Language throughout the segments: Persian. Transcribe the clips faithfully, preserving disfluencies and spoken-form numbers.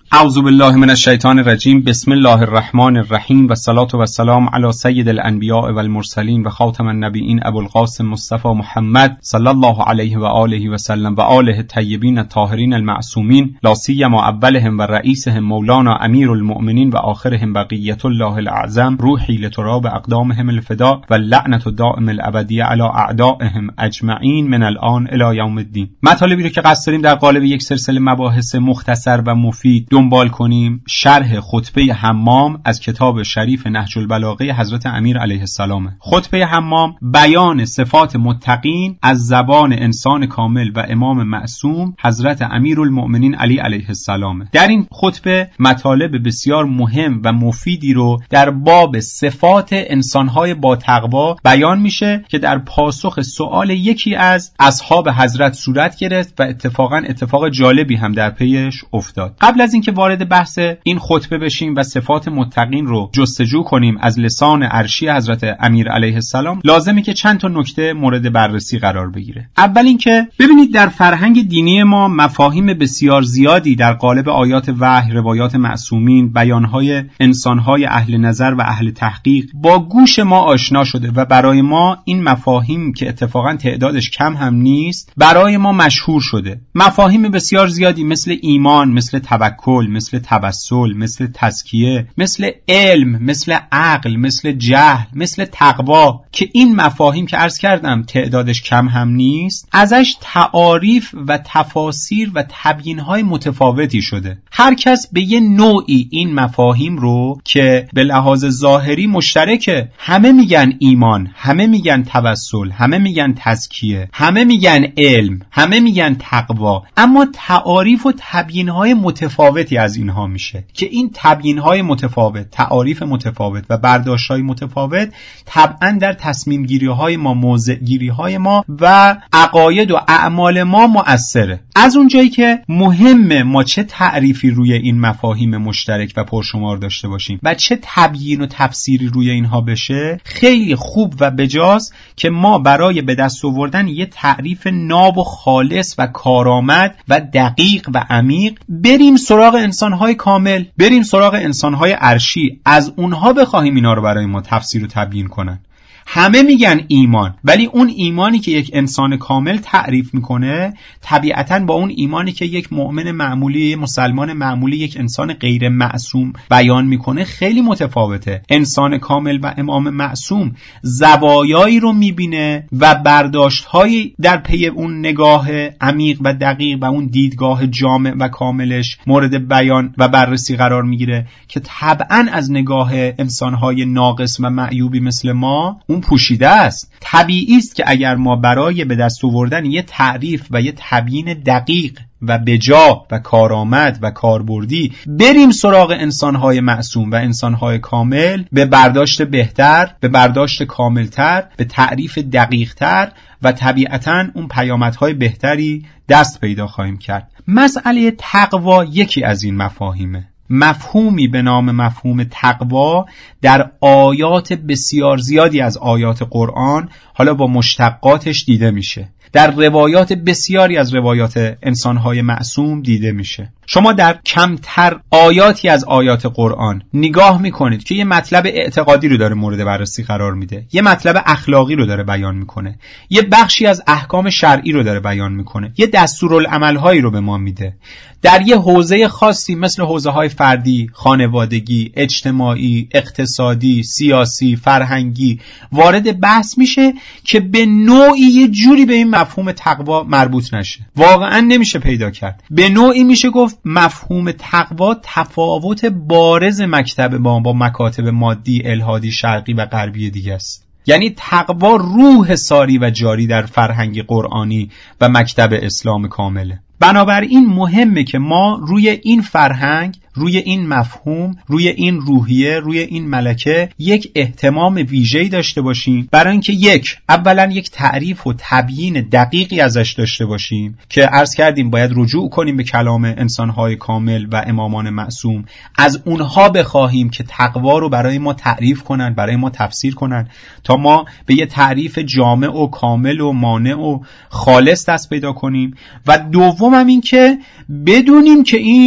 اعوذ بالله من الشیطان الرجیم. بسم الله الرحمن الرحیم و الصلاة و السلام علی سید الانبیاء و المرسلین و خاتم النبیین ابوالقاسم مصطفی محمد صلی الله علیه و آله و سلم و آله الطیبین الطاهرین المعصومین، لا سیما اولهم و رئیسهم مولانا امیر المؤمنین و آخرهم بقیة الله الاعظم، روحی لتراب اقدامهم الفدا و لعنت دائم الابدیه علی اعدائهم اجمعین من الان الی یوم الدین. مطالبی رو که قصد داریم در قالب یک سلسله مباحث مختصر و مفید دنبال کنیم، شرح خطبه حمام از کتاب شریف نهج البلاغه حضرت امیر علیه السلام. خطبه حمام بیان صفات متقین از زبان انسان کامل و امام معصوم حضرت امیر المؤمنین علی علیه السلام. در این خطبه مطالب بسیار مهم و مفیدی رو در باب صفات انسانهای با تقوا بیان میشه که در پاسخ سؤال یکی از اصحاب حضرت صورت گرفت و اتفاقا اتفاق جالبی هم در پیش افتاد. قبل از اینکه وارد بحث این خطبه بشیم و صفات متقین رو جستجو کنیم از لسان عرشی حضرت امیر علیه السلام، لازمه که چند تا نکته مورد بررسی قرار بگیره. اول اینکه ببینید در فرهنگ دینی ما مفاهیم بسیار زیادی در قالب آیات وحی، روایات معصومین، بیانهای انسانهای اهل نظر و اهل تحقیق با گوش ما آشنا شده و برای ما این مفاهیم که اتفاقا تعدادش کم هم نیست برای ما مشهور شده. مفاهیم بسیار زیادی مثل ایمان، مثل توکل، مثل توسل، مثل تزکیه، مثل علم، مثل عقل، مثل جهل، مثل تقوا که این مفاهیم که عرض کردم تعدادش کم هم نیست ازش تعاریف و تفاسیر و تبیین‌های متفاوتی شده. هر کس به یه نوعی این مفاهیم رو که به لحاظ ظاهری مشترکه، همه میگن ایمان، همه میگن توسل، همه میگن تزکیه، همه میگن علم، همه میگن تقوا، اما تعاریف و تبیین‌های متفاوتی از اینها میشه که این تبیین‌های متفاوت، تعاریف متفاوت و برداشت‌های متفاوت طبعاً در تصمیم گیری‌های ما، موضع گیری‌های ما و عقاید و اعمال ما مؤثره. از اونجایی که مهمه ما چه تعریفی روی این مفاهیم مشترک و پرشمار داشته باشیم و چه تبیین و تفسیری روی اینها بشه، خیلی خوب و بجاست که ما برای به دست آوردن یه تعریف ناب و خالص و کارآمد و دقیق و عمیق بریم سراغ انسان‌های کامل، بریم سراغ انسان‌های عرشی، از اونها بخواهیم اینا رو برای ما تفسیر و تبیین کنن. همه میگن ایمان، ولی اون ایمانی که یک انسان کامل تعریف میکنه طبیعتاً با اون ایمانی که یک مؤمن معمولی، مسلمان معمولی، یک انسان غیر معصوم بیان میکنه خیلی متفاوته. انسان کامل و امام معصوم زوایایی رو میبینه و برداشت‌هایی در پی اون نگاه عمیق و دقیق و اون دیدگاه جامع و کاملش مورد بیان و بررسی قرار میگیره که طبعاً از نگاه انسان‌های ناقص و معیوبی مثل ما اون پوشیده است. طبیعی است که اگر ما برای به دست آوردن یه تعریف و یه تبیین دقیق و بجا و کارآمد و کاربردی بریم سراغ انسان‌های معصوم و انسان‌های کامل، به برداشت بهتر، به برداشت کاملتر، به تعریف دقیقتر و طبیعتاً اون پیامدهای بهتری دست پیدا خواهیم کرد. مسئله تقوا یکی از این مفاهیمه. مفهومی به نام مفهوم تقوا در آیات بسیار زیادی از آیات قرآن حالا با مشتقاتش دیده میشه، در روایات بسیاری از روایات انسانهای معصوم دیده میشه. شما در کمتر آیاتی از آیات قرآن نگاه میکنید که یه مطلب اعتقادی رو داره مورد بررسی قرار میده، یه مطلب اخلاقی رو داره بیان میکنه، یه بخشی از احکام شرعی رو داره بیان میکنه، یه دستورالعمل‌هایی رو به ما میده. در یه حوزه خاصی مثل حوزه‌های فردی، خانوادگی، اجتماعی، اقتصادی، سیاسی، فرهنگی وارد بحث میشه که به نوعی یه جوری به این مفهوم تقوا مربوط نشه. واقعا نمیشه پیدا کرد. به نوعی میشه گفت مفهوم تقوا تفاوت بارز مکتب با با مکاتب مادی، الحادی، شرقی و غربی دیگه است. یعنی تقوا روح ساری و جاری در فرهنگ قرآنی و مکتب اسلام کامله. بنابراین مهمه که ما روی این فرهنگ، روی این مفهوم، روی این روحیه، روی این ملکه یک اهتمام ویژه‌ای داشته باشیم، برای اینکه یک اولا یک تعریف و تبیین دقیقی ازش داشته باشیم که عرض کردیم باید رجوع کنیم به کلام انسان‌های کامل و امامان معصوم، از اونها بخواهیم که تقوا رو برای ما تعریف کنن، برای ما تفسیر کنن تا ما به یه تعریف جامع و کامل و مانع و خالص دست پیدا کنیم. و دوم هم این که بدونیم که این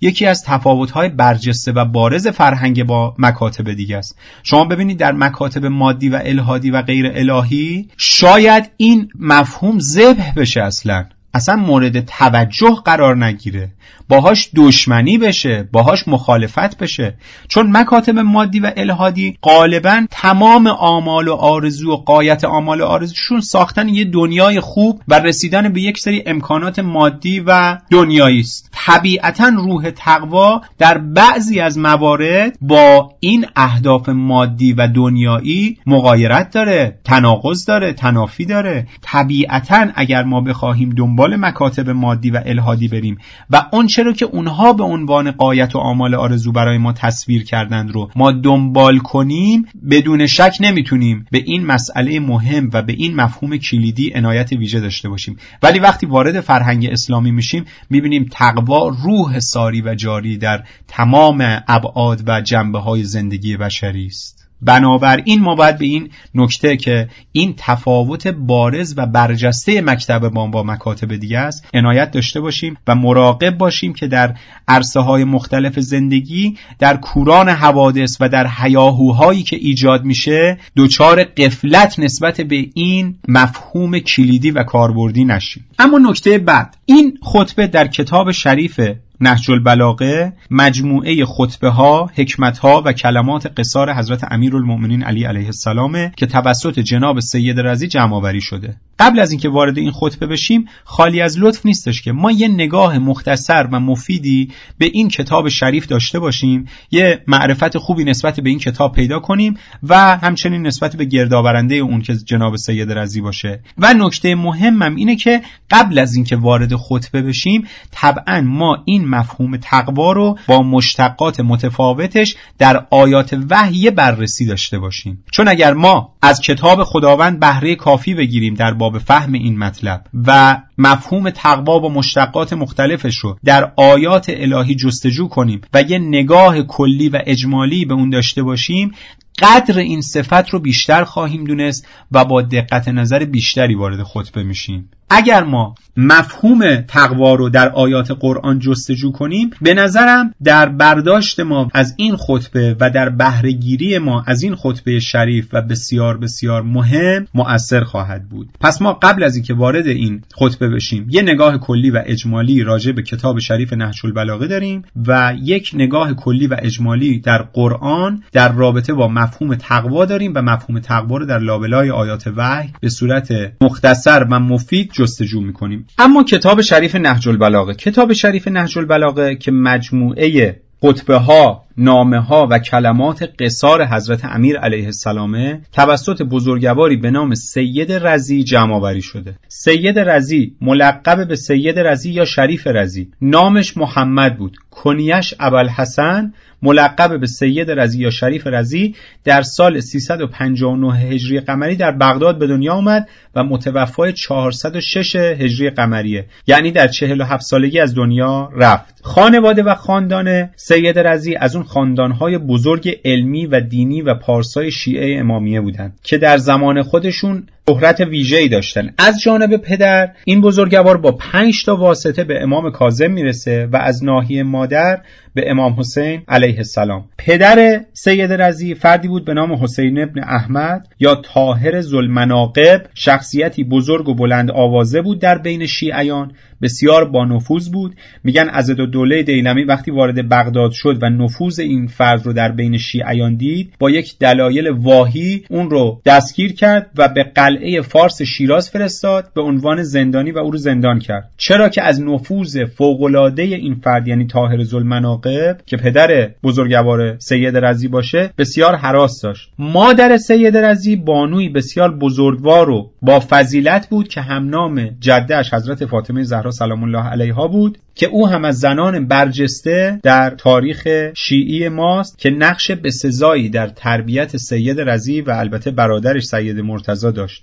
یکی از تفاوت‌های برجسته و بارز فرهنگ با مکاتب دیگه است. شما ببینید در مکاتب مادی و الحادی و غیر الهی شاید این مفهوم ذبح بشه، اصلا اصلا مورد توجه قرار نگیره، باهاش دشمنی بشه، باهاش مخالفت بشه. چون مکاتب مادی و الحادی غالباً تمام آمال و آرزو و غایت آمال و آرزوشون ساختن یه دنیای خوب و رسیدن به یک سری امکانات مادی و دنیایی است. طبیعتاً روح تقوا در بعضی از موارد با این اهداف مادی و دنیایی مغایرت داره، تناقض داره، تنافی داره. طبیعتاً اگر ما بخواهیم دنبال مکاتب مادی و الحادی بریم و اون چرا که اونها به عنوان غایت و آمال آرزو برای ما تصویر کردند رو ما دنبال کنیم، بدون شک نمیتونیم به این مسئله مهم و به این مفهوم کلیدی عنایت ویژه داشته باشیم. ولی وقتی وارد فرهنگ اسلامی میشیم میبینیم تقوا روح ساری و جاری در تمام ابعاد و جنبه‌های زندگی بشری است. بنابراین ما باید به این نکته که این تفاوت بارز و برجسته مکتب ما با مکاتب دیگه است عنایت داشته باشیم و مراقب باشیم که در عرصه‌های مختلف زندگی، در کوران حوادث و در هیاهوهایی که ایجاد میشه دچار غفلت نسبت به این مفهوم کلیدی و کاربردی نشیم. اما نکته بعد، این خطبه در کتاب شریف نهج البلاغه مجموعه خطبه ها، حکمت ها و کلمات قصار حضرت امیرالمؤمنین علی علیه السلام که توسط جناب سید رضی جمع آوری شده. قبل از اینکه وارد این خطبه بشیم خالی از لطف نیستش که ما یه نگاه مختصر و مفیدی به این کتاب شریف داشته باشیم، یه معرفت خوبی نسبت به این کتاب پیدا کنیم و همچنین نسبت به گردآورنده اون که جناب سید رضی باشه. و نکته مهمم اینه که قبل از اینکه وارد خطبه بشیم طبعا ما این مفهوم تقوا رو با مشتقات متفاوتش در آیات وحی بررسی داشته باشیم. چون اگر ما از کتاب خداوند بهره کافی بگیریم در باب فهم این مطلب و مفهوم تقوا با مشتقات مختلفش رو در آیات الهی جستجو کنیم و یه نگاه کلی و اجمالی به اون داشته باشیم، قدر این صفت رو بیشتر خواهیم دونست و با دقت نظر بیشتری وارد خطبه میشیم. اگر ما مفهوم تقوا رو در آیات قرآن جستجو کنیم، به نظرم در برداشت ما از این خطبه و در بهره گیری ما از این خطبه شریف و بسیار بسیار مهم مؤثر خواهد بود. پس ما قبل از اینکه وارد این خطبه بشیم یه نگاه کلی و اجمالی راجع به کتاب شریف نهج البلاغه داریم و یک نگاه کلی و اجمالی در قرآن در رابطه با مفهوم تقوا داریم و مفهوم تقوا رو در لابلای آیات وحی به صورت مختصر و مفید جستجو میکنیم. اما کتاب شریف نهج البلاغه، کتاب شریف نهج البلاغه که مجموعه خطبه ها، نامه ها و کلمات قصار حضرت امیر علیه السلام توسط بزرگواری به نام سید رضی جمع آوری شده. سید رضی ملقب به سید رضی یا شریف رضی، نامش محمد بود، کنیش ابوالحسن، ملقب به سید رضی یا شریف رضی، در سال سیصد و پنجاه و نه هجری قمری در بغداد به دنیا آمد و متوفای چهارصد و شش هجری قمریه، یعنی در چهل و هفت سالگی از دنیا رفت. خانواده و خاندان سید رضی از اون خاندانهای بزرگ علمی و دینی و پارسای شیعه امامیه بودند که در زمان خودشون شهرت ویژه‌ای داشتن. از جانب پدر این بزرگوار با پنج تا واسطه به امام کاظم میرسه و از ناحیه مادر به امام حسین علیه السلام. پدر سید رضی فردی بود به نام حسین ابن احمد یا طاهر ذوالمناقب، شخصیتی بزرگ و بلند آوازه بود در بین شیعیان، بسیار با نفوذ بود. میگن عضدالدوله دیلمی وقتی وارد بغداد شد و نفوذ این فرد رو در بین شیعیان دید، با یک دلایل واهی اون رو دستگیر کرد و به قلعه فارس شیراز فرستاد به عنوان زندانی و او رو زندان کرد. چرا که از نفوذ فوق‌العاده این فرد یعنی طاهر ذوالمناقب که پدر بزرگوار سید رضی باشه بسیار هراس داشت. مادر سید رضی بانوی بسیار بزرگوار و با فضیلت بود که همنام جده‌اش حضرت فاطمه زهرا سلام الله علیها بود که او هم از زنان برجسته در تاریخ شیعی ماست که نقش بسزایی در تربیت سید رضی و البته برادرش سید مرتضی داشت.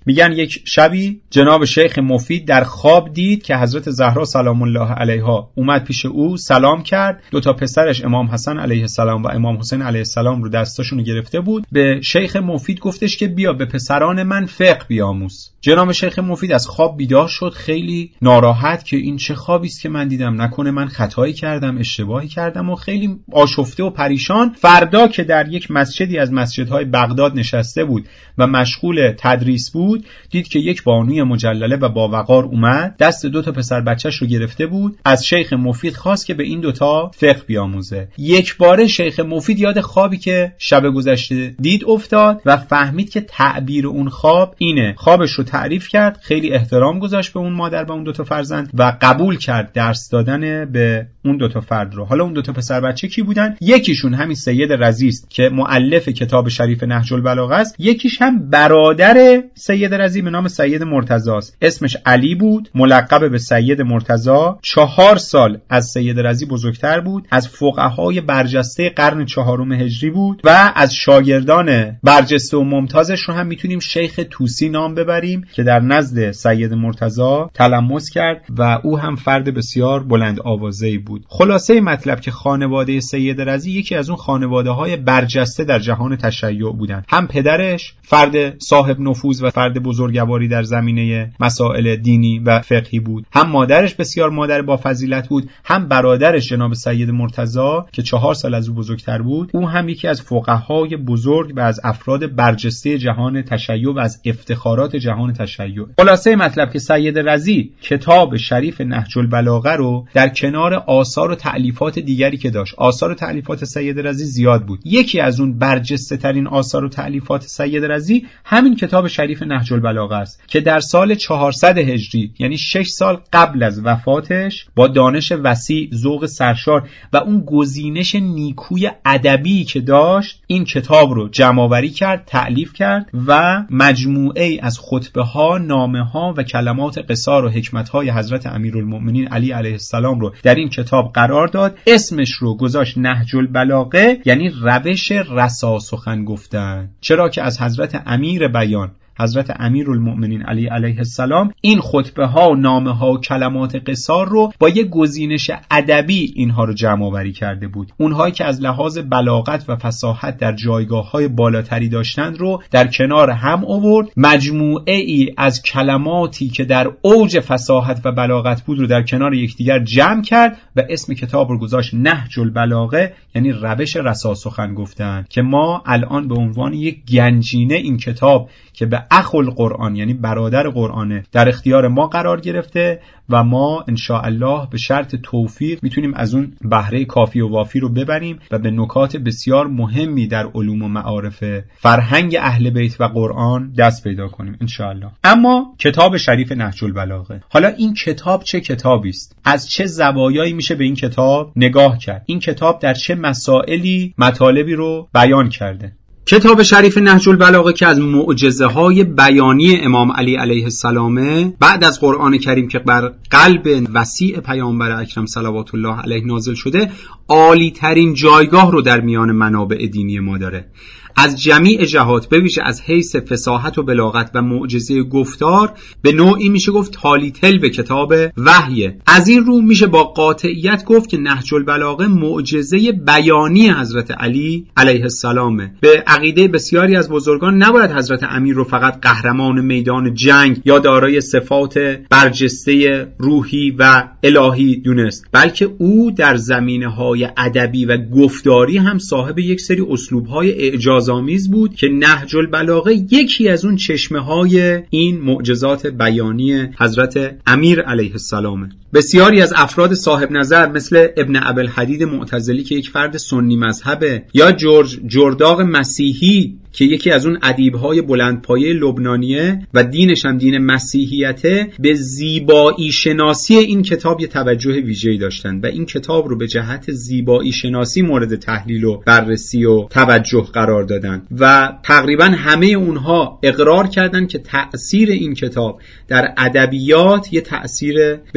میگن یک شبی جناب شیخ مفید در خواب دید که حضرت زهرا سلام الله علیها اومد پیش او، سلام کرد. دو تا پسرش امام حسن علیه السلام و امام حسین علیه السلام رو دستاشون رو گرفته بود. به شیخ مفید گفتش که بیا به پسران من فقه بیاموز. جناب شیخ مفید از خواب بیدار شد، خیلی ناراحت که این چه خوابی است که من دیدم، نکنه من خطایی کردم، اشتباهی کردم، و خیلی آشفته و پریشان. فردا که در یک مسجدی از مسجدهای بغداد نشسته بود و مشغول تدریس بود، دید که یک بانوی مجلله و با وقار اومد، دست دو تا پسر بچه‌ش رو گرفته بود، از شیخ مفید خواست که به این دوتا فقه بیاموزه. یک باره شیخ مفید یاد خوابی که شب گذشته دید افتاد و فهمید که تعبیر اون خواب اینه. خوابش رو تعریف کرد، خیلی احترام گذاشت به اون مادر و اون دوتا فرزند و قبول کرد درس دادن به اون دوتا فرد رو. حالا اون دوتا پسر بچه کی بودن؟ یکیشون همین سید رضی است که مؤلف کتاب شریف نهج البلاغه است، یکیش هم برادر سید رضی به نام سید مرتضی است، اسمش علی بود، ملقب به سید مرتضی. چهار سال از سید رضی بزرگتر بود، از فقهای برجسته قرن چهارم هجری بود و از شاگردان برجسته و ممتازش رو هم میتونیم شیخ طوسی نام ببریم که در نزد سید مرتضی تلمس کرد و او هم فرد بسیار بلند آوازه‌ای بود. خلاصه مطلب که خانواده سید رضی یکی از اون خانواده‌های برجسته در جهان تشیع بودند. هم پدرش فرد صاحب نفوذ و فرد بزرگواری در زمینه مسائل دینی و فقهی بود، هم مادرش بسیار مادر با فضیلت بود، هم برادرش جناب سید مرتضی که چهار سال از او بزرگتر بود، او هم یکی از فقهای بزرگ و از افراد برجسته جهان تشیع و از افتخارات جهان تشیع. خلاصه مطلب که سید رضی کتاب شریف نهج البلاغه رو در کنار آثار و تألیفات دیگری که داشت، آثار و تألیفات سید رضی زیاد بود، یکی از اون برجسته ترین آثار و تألیفات سید رضی همین کتاب شریف نهج البلاغه است که در سال چهارصد هجری، یعنی شش سال قبل از وفاتش، با دانش وسیع، ذوق سرشار و اون گزینش نیکوی ادبی که داشت، این کتاب رو جمع‌آوری کرد، تألیف کرد و مجموعه از خطبه ها، نامه ها و کلمات قصار و حکمت های حضرت امیرالمؤمنین علی علیه السلام رو در این کتاب قرار داد. اسمش رو گذاشت نهج البلاغه، یعنی روش رسا سخن گفتن، چرا که از حضرت امیر بیان حضرت امیرالمؤمنین علی علیه السلام این خطبه ها و نامه ها و کلمات قصار رو با یه گزینش ادبی اینها رو جمع آوری کرده بود. اونهایی که از لحاظ بلاغت و فصاحت در جایگاه های بالاتری داشتند رو در کنار هم آورد، مجموعه ای از کلماتی که در اوج فصاحت و بلاغت بود رو در کنار یکدیگر جمع کرد و اسم کتاب رو گذاشت نهج البلاغه، یعنی روش رسا سخن گفتن، که ما الان به عنوان یک گنجینه این کتاب که به اخو القرآن یعنی برادر قرآنه در اختیار ما قرار گرفته و ما ان شاء الله به شرط توفیق میتونیم از اون بهره کافی و وافی رو ببریم و به نکات بسیار مهمی در علوم و معارف فرهنگ اهل بیت و قرآن دست پیدا کنیم ان شاء الله. اما کتاب شریف نهج البلاغه، حالا این کتاب چه کتابی است؟ از چه زوایایی میشه به این کتاب نگاه کرد؟ این کتاب در چه مسائلی مطالبی رو بیان کرده؟ کتاب شریف نهج البلاغه که از معجزه های بیانی امام علی علیه السلام بعد از قرآن کریم که بر قلب وسیع پیامبر اکرم صلوات الله علیه نازل شده، عالی ترین جایگاه رو در میان منابع دینی ما داره. از جمیع جهات، به ویژه از حیث فصاحت و بلاغت و معجزه گفتار، به نوعی میشه گفت تالی تل به کتاب وحیه. از این رو میشه با قاطعیت گفت که نهج البلاغه معجزه بیانی حضرت علی علیه السلامه. به عقیده بسیاری از بزرگان نباید حضرت امیر رو فقط قهرمان میدان جنگ یا دارای صفات برجسته روحی و الهی دونست، بلکه او در زمینه‌های ادبی و گفتاری هم صاحب یک سری اسلوب‌های اعجاز آمیز بود که نهج البلاغه یکی از اون چشمه‌های این معجزات بیانی حضرت امیر علیه السلامه. بسیاری از افراد صاحب نظر مثل ابن ابوالحدید معتزلی که یک فرد سنی مذهبه، یا جورج جرداق مسیحی که یکی از اون ادیب‌های بلندپایه لبنانیه و دینش هم دین مسیحیته، به زیبایی شناسی این کتاب یه توجه ویژه‌ای داشتن و این کتاب رو به جهت زیبایی شناسی مورد تحلیل و بررسی و توجه قرار دادن و تقریبا همه اونها اقرار کردن که تأثیر این کتاب در ادبیات یه تأثیر به سزای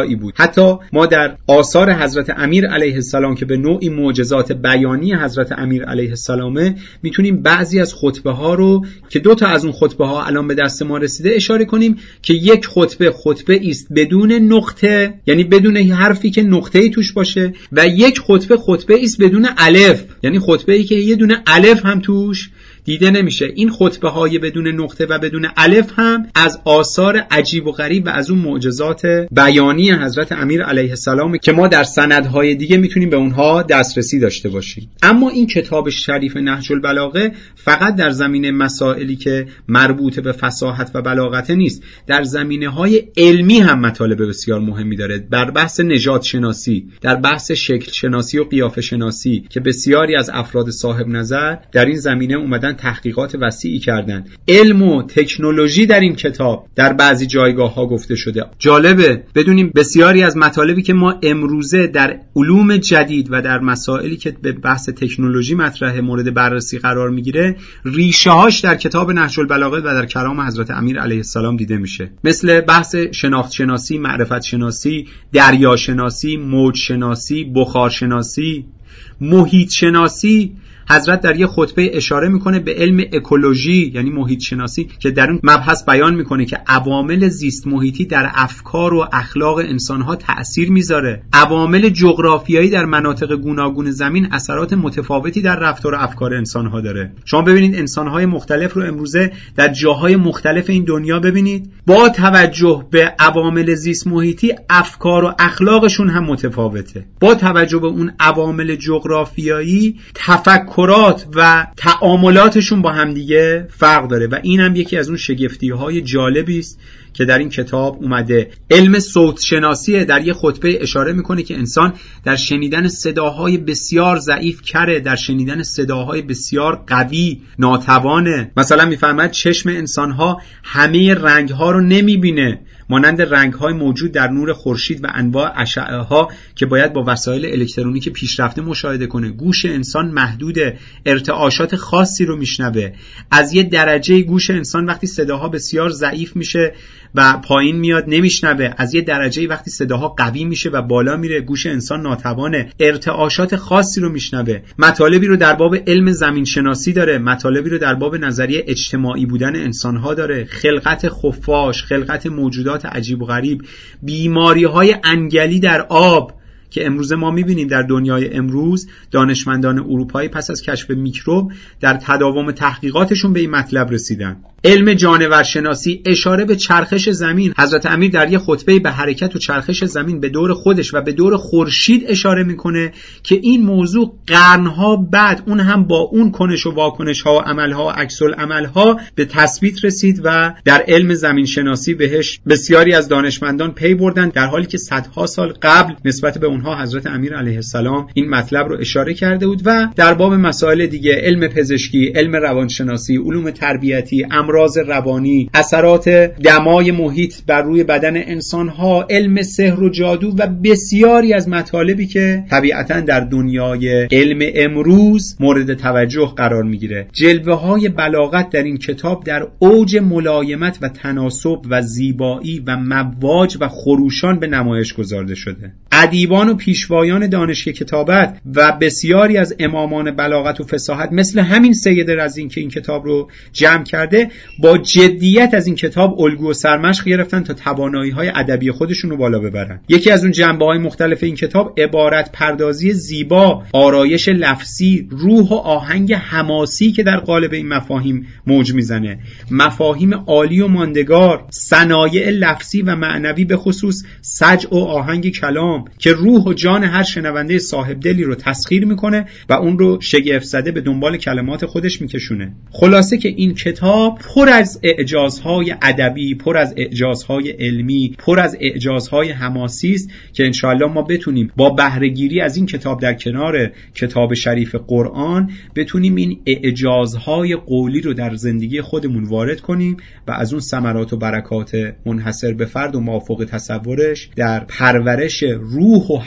زیبایی بود. حتی ما در آثار حضرت امیر علیه السلام که به نوعی معجزات بیانی حضرت امیر علیه السلامه میتونیم بعضی از خطبه ها رو که دو تا از اون خطبه ها الان به دست ما رسیده اشاره کنیم که یک خطبه خطبه است بدون نقطه، یعنی بدون حرفی که نقطه‌ای توش باشه، و یک خطبه خطبه است بدون الف، یعنی خطبه‌ای که یه دونه الف هم توش دیده نمیشه. این خطبه های بدون نقطه و بدون الف هم از آثار عجیب و غریب و از اون معجزات بیانی حضرت امیر علیه السلام که ما در سندهای دیگه میتونیم به اونها دسترسی داشته باشیم. اما این کتاب شریف نهج البلاغه فقط در زمینه مسائلی که مربوط به فصاحت و بلاغت نیست، در زمینه‌های علمی هم مطالب بسیار مهمی داره. در بحث نژاد شناسی، در بحث شکل شناسی و قیافه شناسی که بسیاری از افراد صاحب نظر در این زمینه اومدن تحقیقات وسیعی کردن. علم و تکنولوژی در این کتاب در بعضی جایگاه ها گفته شده. جالبه بدونیم بسیاری از مطالبی که ما امروزه در علوم جدید و در مسائلی که به بحث تکنولوژی مطرح مورد بررسی قرار میگیره ریشه هاش در کتاب نهج البلاغه و در کلام حضرت امیر علیه السلام دیده میشه. مثل بحث شناخت شناسی، معرفت شناسی، دریا شناسی، موج شناسی، بخار شناسی، محیط شناسی. حضرت در یه خطبه اشاره میکنه به علم اکولوژی یعنی محیط شناسی که در اون مبحث بیان میکنه که عوامل زیست محیطی در افکار و اخلاق انسانها تأثیر میذاره. عوامل جغرافیایی در مناطق گوناگون زمین اثرات متفاوتی در رفتار و افکار انسانها داره. شما ببینید انسانهای مختلف رو امروزه در جاهای مختلف این دنیا ببینید، با توجه به عوامل زیست محیطی افکار و اخلاقشون هم متفاوته. با توجه به اون عوامل جغرافیایی تفکر و تعاملاتشون با همدیگه فرق داره و این هم یکی از اون شگفتی‌های جالبی است که در این کتاب اومده. علم صوت شناسی در یه خطبه اشاره میکنه که انسان در شنیدن صداهای بسیار ضعیف کره، در شنیدن صداهای بسیار قوی ناتوانه. مثلا میفرماید چشم انسانها همه رنگها رو نمیبینه، مانند رنگ‌های موجود در نور خورشید و انواع اشعه‌ها که باید با وسایل الکترونیک پیشرفته مشاهده کنه. گوش انسان محدوده، ارتعاشات خاصی رو میشنوه. از یه درجه گوش انسان وقتی صداها بسیار ضعیف میشه و پایین میاد نمیشنوه، از یه درجه وقتی صداها قوی میشه و بالا میره گوش انسان ناتوانه، ارتعاشات خاصی رو میشنوه. مطالبی رو در باب علم زمین شناسی داره، مطالبی رو در باب نظریه اجتماعی بودن انسان‌ها داره، خلقت خفاش، خلقت موجودات عجیب و غریب، بیماری‌های انگلی در آب که امروز ما می‌بینیم در دنیای امروز دانشمندان اروپایی پس از کشف میکروب در تداوم تحقیقاتشون به این مطلب رسیدن. علم جانورشناسی، اشاره به چرخش زمین. حضرت امیر در یه خطبه به حرکت و چرخش زمین به دور خودش و به دور خورشید اشاره میکنه که این موضوع قرنها بعد اون هم با اون کنش و واکنش ها و عمل ها و عکس العمل ها به تثبیت رسید و در علم زمین شناسی بهش بسیاری از دانشمندان پی بردن، در حالی که صدها سال قبل نسبت به اونها حضرت امیر علیه السلام این مطلب رو اشاره کرده بود. و در باب مسائل دیگه، علم پزشکی، علم روانشناسی، علوم تربیتی، امراض روانی، اثرات دمای محیط بر روی بدن انسان‌ها، علم سحر و جادو و بسیاری از مطالبی که طبیعتاً در دنیای علم امروز مورد توجه قرار میگیره. جلوه‌های بلاغت در این کتاب در اوج ملایمت و تناسب و زیبایی و مواج و خروشان به نمایش گذارده شده. ادیبان و پیشوایان دانش کتابت و بسیاری از امامان بلاغت و فصاحت مثل همین سید رزین که این کتاب رو جمع کرده با جدیت از این کتاب الگو و سرمشق گرفتن تا توانایی‌های ادبی خودشون رو بالا ببرن. یکی از اون جنبه‌های مختلف این کتاب عبارت پردازی زیبا، آرایش لفظی، روح و آهنگ حماسی که در قالب این مفاهیم موج میزنه، مفاهیم عالی و ماندگار، صنایع لفظی و معنوی به خصوص سجع و آهنگ کلام که روح و جان هر شنونده صاحب دلی رو تسخیر میکنه و اون رو شگفت زده به دنبال کلمات خودش میکشونه. خلاصه که این کتاب پر از اعجازهای ادبی، پر از اعجازهای علمی، پر از اعجازهای حماسی است که انشاءالله ما بتونیم با بهره‌گیری از این کتاب در کنار کتاب شریف قرآن بتونیم این اعجازهای قولی رو در زندگی خودمون وارد کنیم و از اون ثمرات و برکات منحصر به فرد و مافوق تصورش در پرورش روح و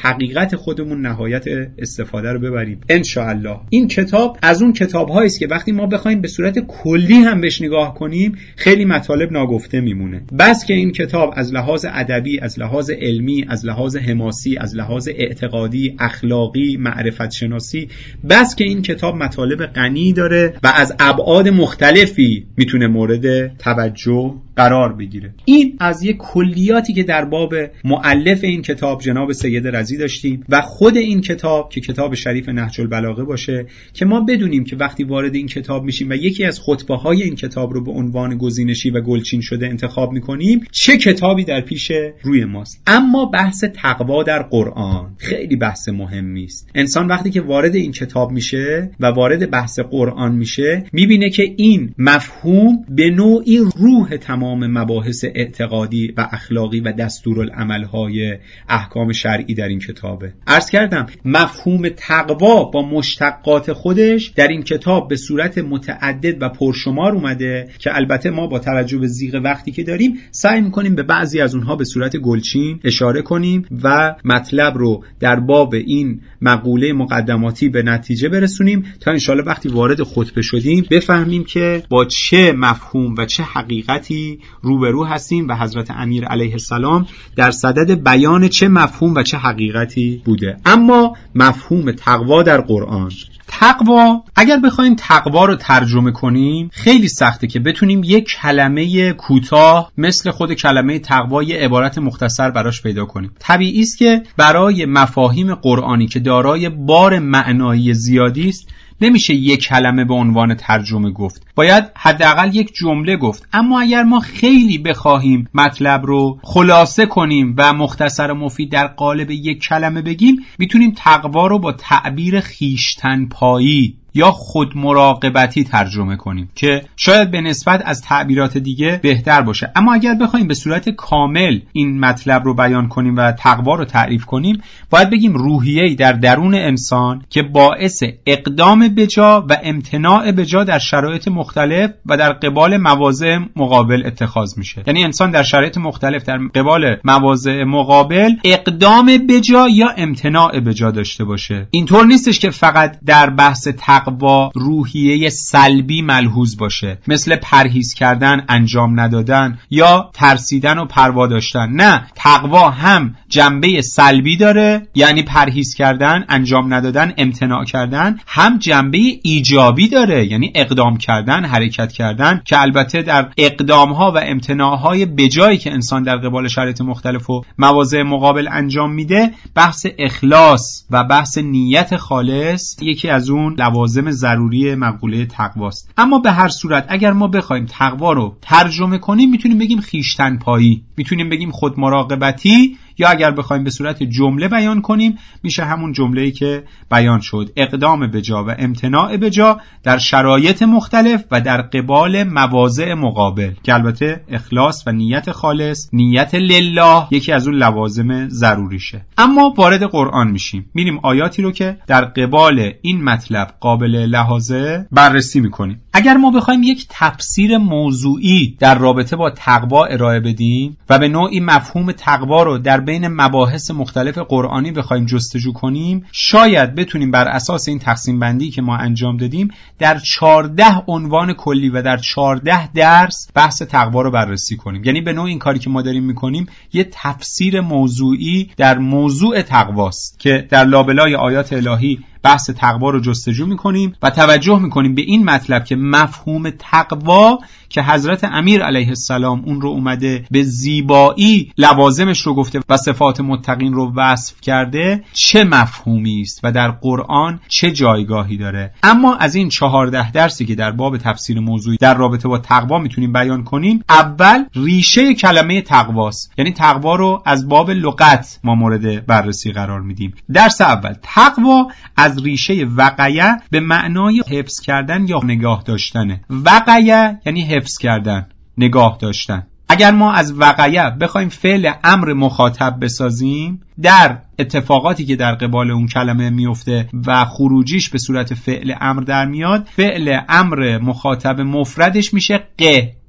حقیقت خودمون نهایت استفاده رو ببریم ان شاء الله. این کتاب از اون کتاب‌هایی است که وقتی ما بخوایم به صورت کلی هم بهش نگاه کنیم خیلی مطالب ناگفته میمونه. بس که این کتاب از لحاظ ادبی، از لحاظ علمی، از لحاظ حماسی، از لحاظ اعتقادی، اخلاقی، معرفت شناسی، بس که این کتاب مطالب غنی داره و از ابعاد مختلفی میتونه مورد توجه قرار بگیره. این از یک کلیاتی که در باب مؤلف این کتاب جناب سید رضی داشتیم و خود این کتاب که کتاب شریف نهج البلاغه باشه که ما بدونیم که وقتی وارد این کتاب میشیم و یکی از خطبه‌های این کتاب رو به عنوان گزینشی و گلچین شده انتخاب میکنیم چه کتابی در پیش روی ماست. اما بحث تقوا در قرآن خیلی بحث مهمی است. انسان وقتی که وارد این کتاب میشه و وارد بحث قرآن میشه میبینه که این مفهوم به نوعی روح تمام مباحث اعتقادی و اخلاقی و دستورالعمل‌های احکام شرعی در این کتابه. عرض کردم مفهوم تقوا با مشتقات خودش در این کتاب به صورت متعدد و پرشمار اومده که البته ما با توجه به ضیق وقتی که داریم سعی می‌کنیم به بعضی از اونها به صورت گلچین اشاره کنیم و مطلب رو در باب این مقوله مقدماتی به نتیجه برسونیم تا انشالله وقتی وارد خطبه شدیم بفهمیم که با چه مفهوم و چه حقیقتی روبرو هستیم و حضرت امیر علیه السلام در صدد بیان چه مفهوم و چه حقیقتی بوده. اما مفهوم تقوا در قرآن، تقوا اگر بخوایم تقوا رو ترجمه کنیم خیلی سخته که بتونیم یک کلمه کوتاه مثل خود کلمه تقوا یه عبارت مختصر براش پیدا کنیم. طبیعی است که برای مفاهیم قرآنی که دارای بار معنایی زیادی است نمیشه یک کلمه به عنوان ترجمه گفت، باید حداقل یک جمله گفت. اما اگر ما خیلی بخواهیم مطلب رو خلاصه کنیم و مختصر و مفید در قالب یک کلمه بگیم میتونیم تقوا رو با تعبیر خویشتن‌پایی یا خود مراقبتی ترجمه کنیم که شاید به نسبت از تعبیرات دیگه بهتر باشه. اما اگر بخوایم به صورت کامل این مطلب رو بیان کنیم و تقوا رو تعریف کنیم باید بگیم روحیه‌ای در درون انسان که باعث اقدام بجا و امتناع بجا در شرایط مختلف و در قبال مواضع مقابل اتخاذ میشه. یعنی انسان در شرایط مختلف در قبال مواضع مقابل اقدام بجا یا امتناع بجا داشته باشه. اینطور نیستش که فقط در بحث تقوا با روحیه سلبی ملحوظ باشه، مثل پرهیز کردن، انجام ندادن یا ترسیدن و پروا داشتن. نه، تقوا هم جنبه سلبی داره، یعنی پرهیز کردن، انجام ندادن، امتناع کردن، هم جنبه ایجابی داره، یعنی اقدام کردن، حرکت کردن، که البته در اقدامها و امتناعهای بجایی که انسان در قبال شرایط مختلف و مواضع مقابل انجام میده بحث اخلاص و بحث نیت خالص یکی از اون لوازم ضروری مقوله تقواست. اما به هر صورت اگر ما بخوایم تقوا رو ترجمه کنیم میتونیم بگیم خویشتن‌پایی، میتونیم بگیم خود مراقبتی، یا اگر بخوایم به صورت جمله بیان کنیم میشه همون جمله‌ای که بیان شد، اقدام بجا و امتناع بجا در شرایط مختلف و در قبال مواضع مقابل، که البته اخلاص و نیت خالص، نیت لله یکی از اون لوازم ضروریشه. اما وارد قرآن میشیم، میریم آیاتی رو که در قبال این مطلب قابل لحاظه بررسی میکنیم. اگر ما بخوایم یک تفسیر موضوعی در رابطه با تقوا ارائه بدیم و به نوعی مفهوم تقوا رو در بین مباحث مختلف قرآنی بخوایم جستجو کنیم شاید بتونیم بر اساس این تقسیم بندی که ما انجام دادیم در چهارده عنوان کلی و در چهارده درس بحث تقوا رو بررسی کنیم. یعنی به نوع این کاری که ما داریم میکنیم یه تفسیر موضوعی در موضوع تقواست که در لابلای آیات الهی بحث تقوا رو جستجو میکنیم و توجه میکنیم به این مطلب که مفهوم تقوا که حضرت امیر علیه السلام اون رو اومده به زیبایی لوازمش رو گفته و صفات متقین رو وصف کرده چه مفهومی است و در قرآن چه جایگاهی داره. اما از این چهارده درسی که در باب تفسیر موضوعی در رابطه با تقوا میتونیم بیان کنیم، اول ریشه کلمه تقواست، یعنی تقوا رو از باب لغت ما مورد بررسی قرار میدیم. درس اول، تقوا از ریشه وقیه به معنای حفظ کردن یا نگاه داشتنه. وقیه یعنی حفظ کردن، نگاه داشتن. اگر ما از وقیه بخوایم فعل امر مخاطب بسازیم در اتفاقاتی که در قبال اون کلمه میفته و خروجیش به صورت فعل امر در میاد، فعل امر مخاطب مفردش میشه ق،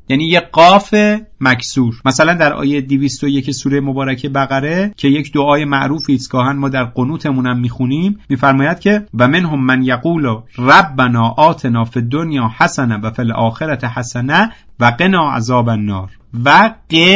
یعنی یه قاف مکسور. مثلا در آیه دویست و یک سوره مبارکه بقره که یک دعای معروفی است گاهن ما در قنوتمون هم میخونیم، میفرماید که و منهم من یقول ربنا آتنا فی الدنیا حسنه و فی الاخره حسنه و قنا عذاب النار و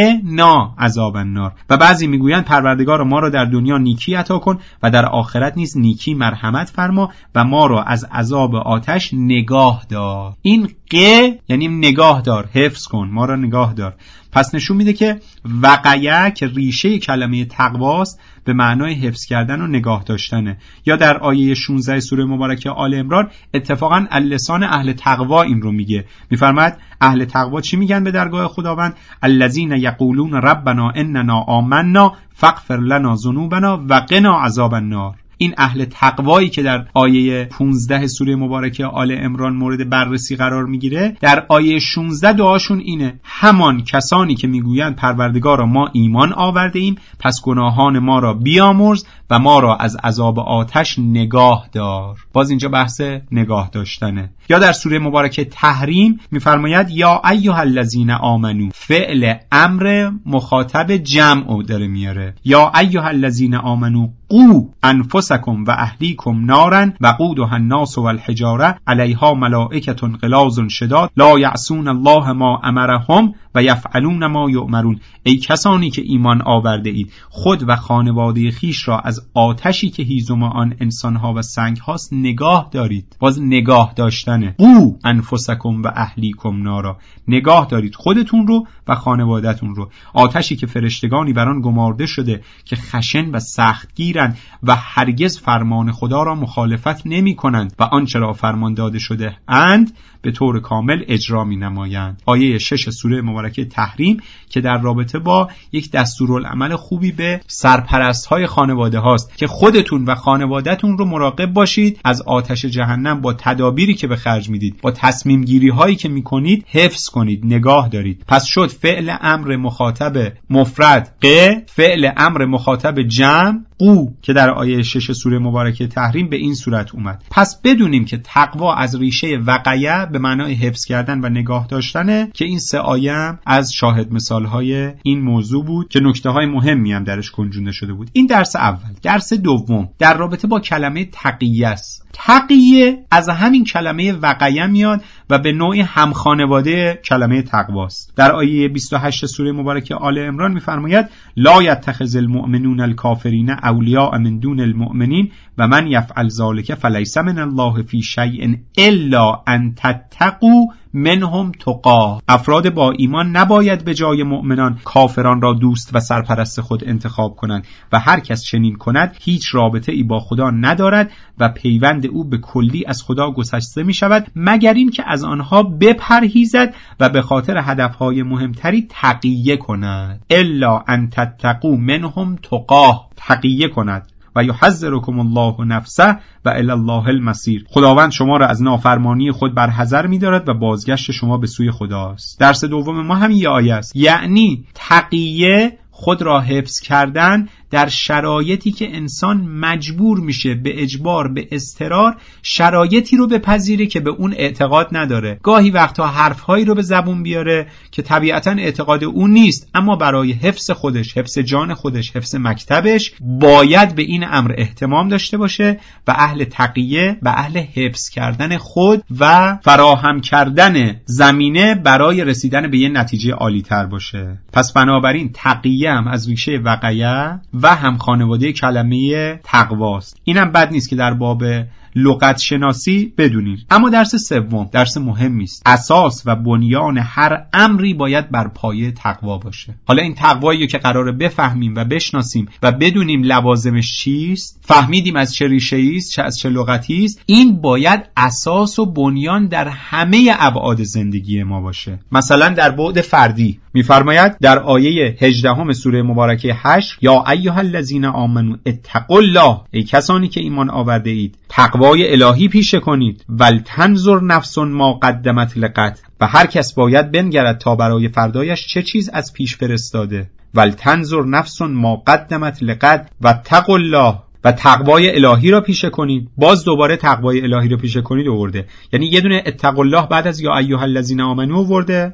قنا عذاب النار. و بعضی میگویند پروردگار ما را در دنیا نیکی عطا کن و در آخرت نیز نیکی مرحمت فرما و ما را از عذاب آتش نگاه دار. این ق یعنی نگاه دار، حفظ کن، ما را نگاه دار. پس نشون میده که وقیه که ریشه کلمه تقواست به معنای حفظ کردن و نگاه داشتنه. یا در آیه شانزده سوره مبارکه آل عمران اتفاقا اللسان اهل تقوا این رو میگه، میفرماید اهل تقوا چی میگن به درگاه خداوند؟ الذین یقولون ربنا اننا آمنا فاغفر لنا ذنوبنا و قنا عذاب النار. این اهل تقوایی که در آیه پانزده سوره مبارکه آل عمران مورد بررسی قرار میگیره، در آیه شانزده دعاشون اینه: همان کسانی که میگویند پروردگارا ما ایمان آورده ایم پس گناهان ما را بیامرز و ما را از عذاب آتش نگاه دار. باز اینجا بحث نگاه داشتنه. یا در سوره مبارکه تحریم میفرماید یا ایها الذین آمنو، فعل امر مخاطب جمع داره میاره. یا ایها الذین آمنو قو انفسکم و اهلیکم نارا وقودها الناس والحجاره علیها ملائکه غلاظ شداد لا یعصون الله ما امرهم و یفعلون ما یؤمرون. ای کسانی که ایمان آورده اید، خود و خانواده خیش را از آتشی که هیزم آن انسانها و سنگ هاست نگاه دارید. باز نگاه داشتنه. قو انفسکم و اهلیکم نارا، نگاه دارید خودتون رو و خانوادهتون رو. آتشی که فرشتگانی بر آن گمارده شده که خشن و سختگیرند و هرگز فرمان خدا را مخالفت نمی کنند و آنچه را فرمان داده شده اند به طور کامل اجرا می نمایند. آیه شش سوره مبارکه تحریم که در رابطه با یک دستورالعمل خوبی به سرپرست های خانواده هاست که خودتون و خانوادهتون رو مراقب باشید از آتش جهنم با تدابیری که به خرج میدید، با تصمیم گیری هایی که میکنید حفظ کنید، نگاه دارید. پس شد فعل امر مخاطب مفرد ق، فعل امر مخاطب جمع قو که در آیه شش سوره مبارکه تحریم به این صورت اومد. پس بدونیم که تقوا از ریشه وقیه به معنای حفظ کردن و نگاه داشتنه که این سه آیه هم از شاهد مثالهای این موضوع بود که نکته های مهمی هم درش گنجونده شده بود. این درس اول. درس دوم در رابطه با کلمه تقیه است. تقیه از همین کلمه وقیه میاد و به نوعی همخانواده کلمه تقواست. در آیه بیست و هشت سوره مبارکه آل عمران میفرماید لا یتخذ المؤمنون الکافرین اولیاء من دون المؤمنین و من یفعل ذلک فلیس من الله فی شیء الا ان تتقوا منهم تقاه. افراد با ایمان نباید به جای مؤمنان کافران را دوست و سرپرست خود انتخاب کنند و هر کس چنین کند هیچ رابطه ای با خدا ندارد و پیوند او به کلی از خدا گسسته می شود مگر این که از آنها بپرهیزد و به خاطر هدفهای مهمتری تقیه کند. الا ان تتقوا منهم تقاه، تقیه کند. و یحذرکم الله نفسه و الی الله المصیر. خداوند شما را از نافرمانی خود برحذر می‌دارد و بازگشت شما به سوی خداست. درس دوم ما همین یه آیه است، یعنی تقیه، خود را حفظ کردن در شرایطی که انسان مجبور میشه به اجبار، به اضطرار شرایطی رو بپذیره که به اون اعتقاد نداره. گاهی وقتا حرفهایی رو به زبون بیاره که طبیعتاً اعتقاد اون نیست، اما برای حفظ خودش، حفظ جان خودش، حفظ مکتبش باید به این امر اهتمام داشته باشه و اهل تقیه و اهل حفظ کردن خود و فراهم کردن زمینه برای رسیدن به یه نتیجه عالی تر باشه. پس بنابراین تقیه هم از ریشه وقیه و هم خانواده کلمه تقواست. اینم بد نیست که در باب لغت شناسی بدونیم. اما درس سوم درس مهمی است. اساس و بنیان هر امری باید بر پایه تقوا باشه. حالا این تقوایی که قراره بفهمیم و بشناسیم و بدونیم لوازمش چیست، فهمیدیم از چه ریشه‌ای است، چه از چه لغتی است، این باید اساس و بنیان در همه ابعاد زندگی ما باشه. مثلا در بعد فردی میفرماید در آیه هجدهم سوره مبارکه حشر یا ایها الذین آمنو اتقوا الله، ای کسانی که ایمان آورده اید تقوای الهی پیشه کنید. ولتنظر نفس ما قدمت لغد، و هر کس باید بنگرد تا برای فردایش چه چیز از پیش فرستاده. ولتنظر نفس ما قدمت لغد و اتقوا الله، و تقوای الهی را پیشه کنید. باز دوباره تقوای الهی را پیشه کنید آورده، یعنی یه دونه اتقوا الله بعد از یا ایها الذین آمنو آورده، بعد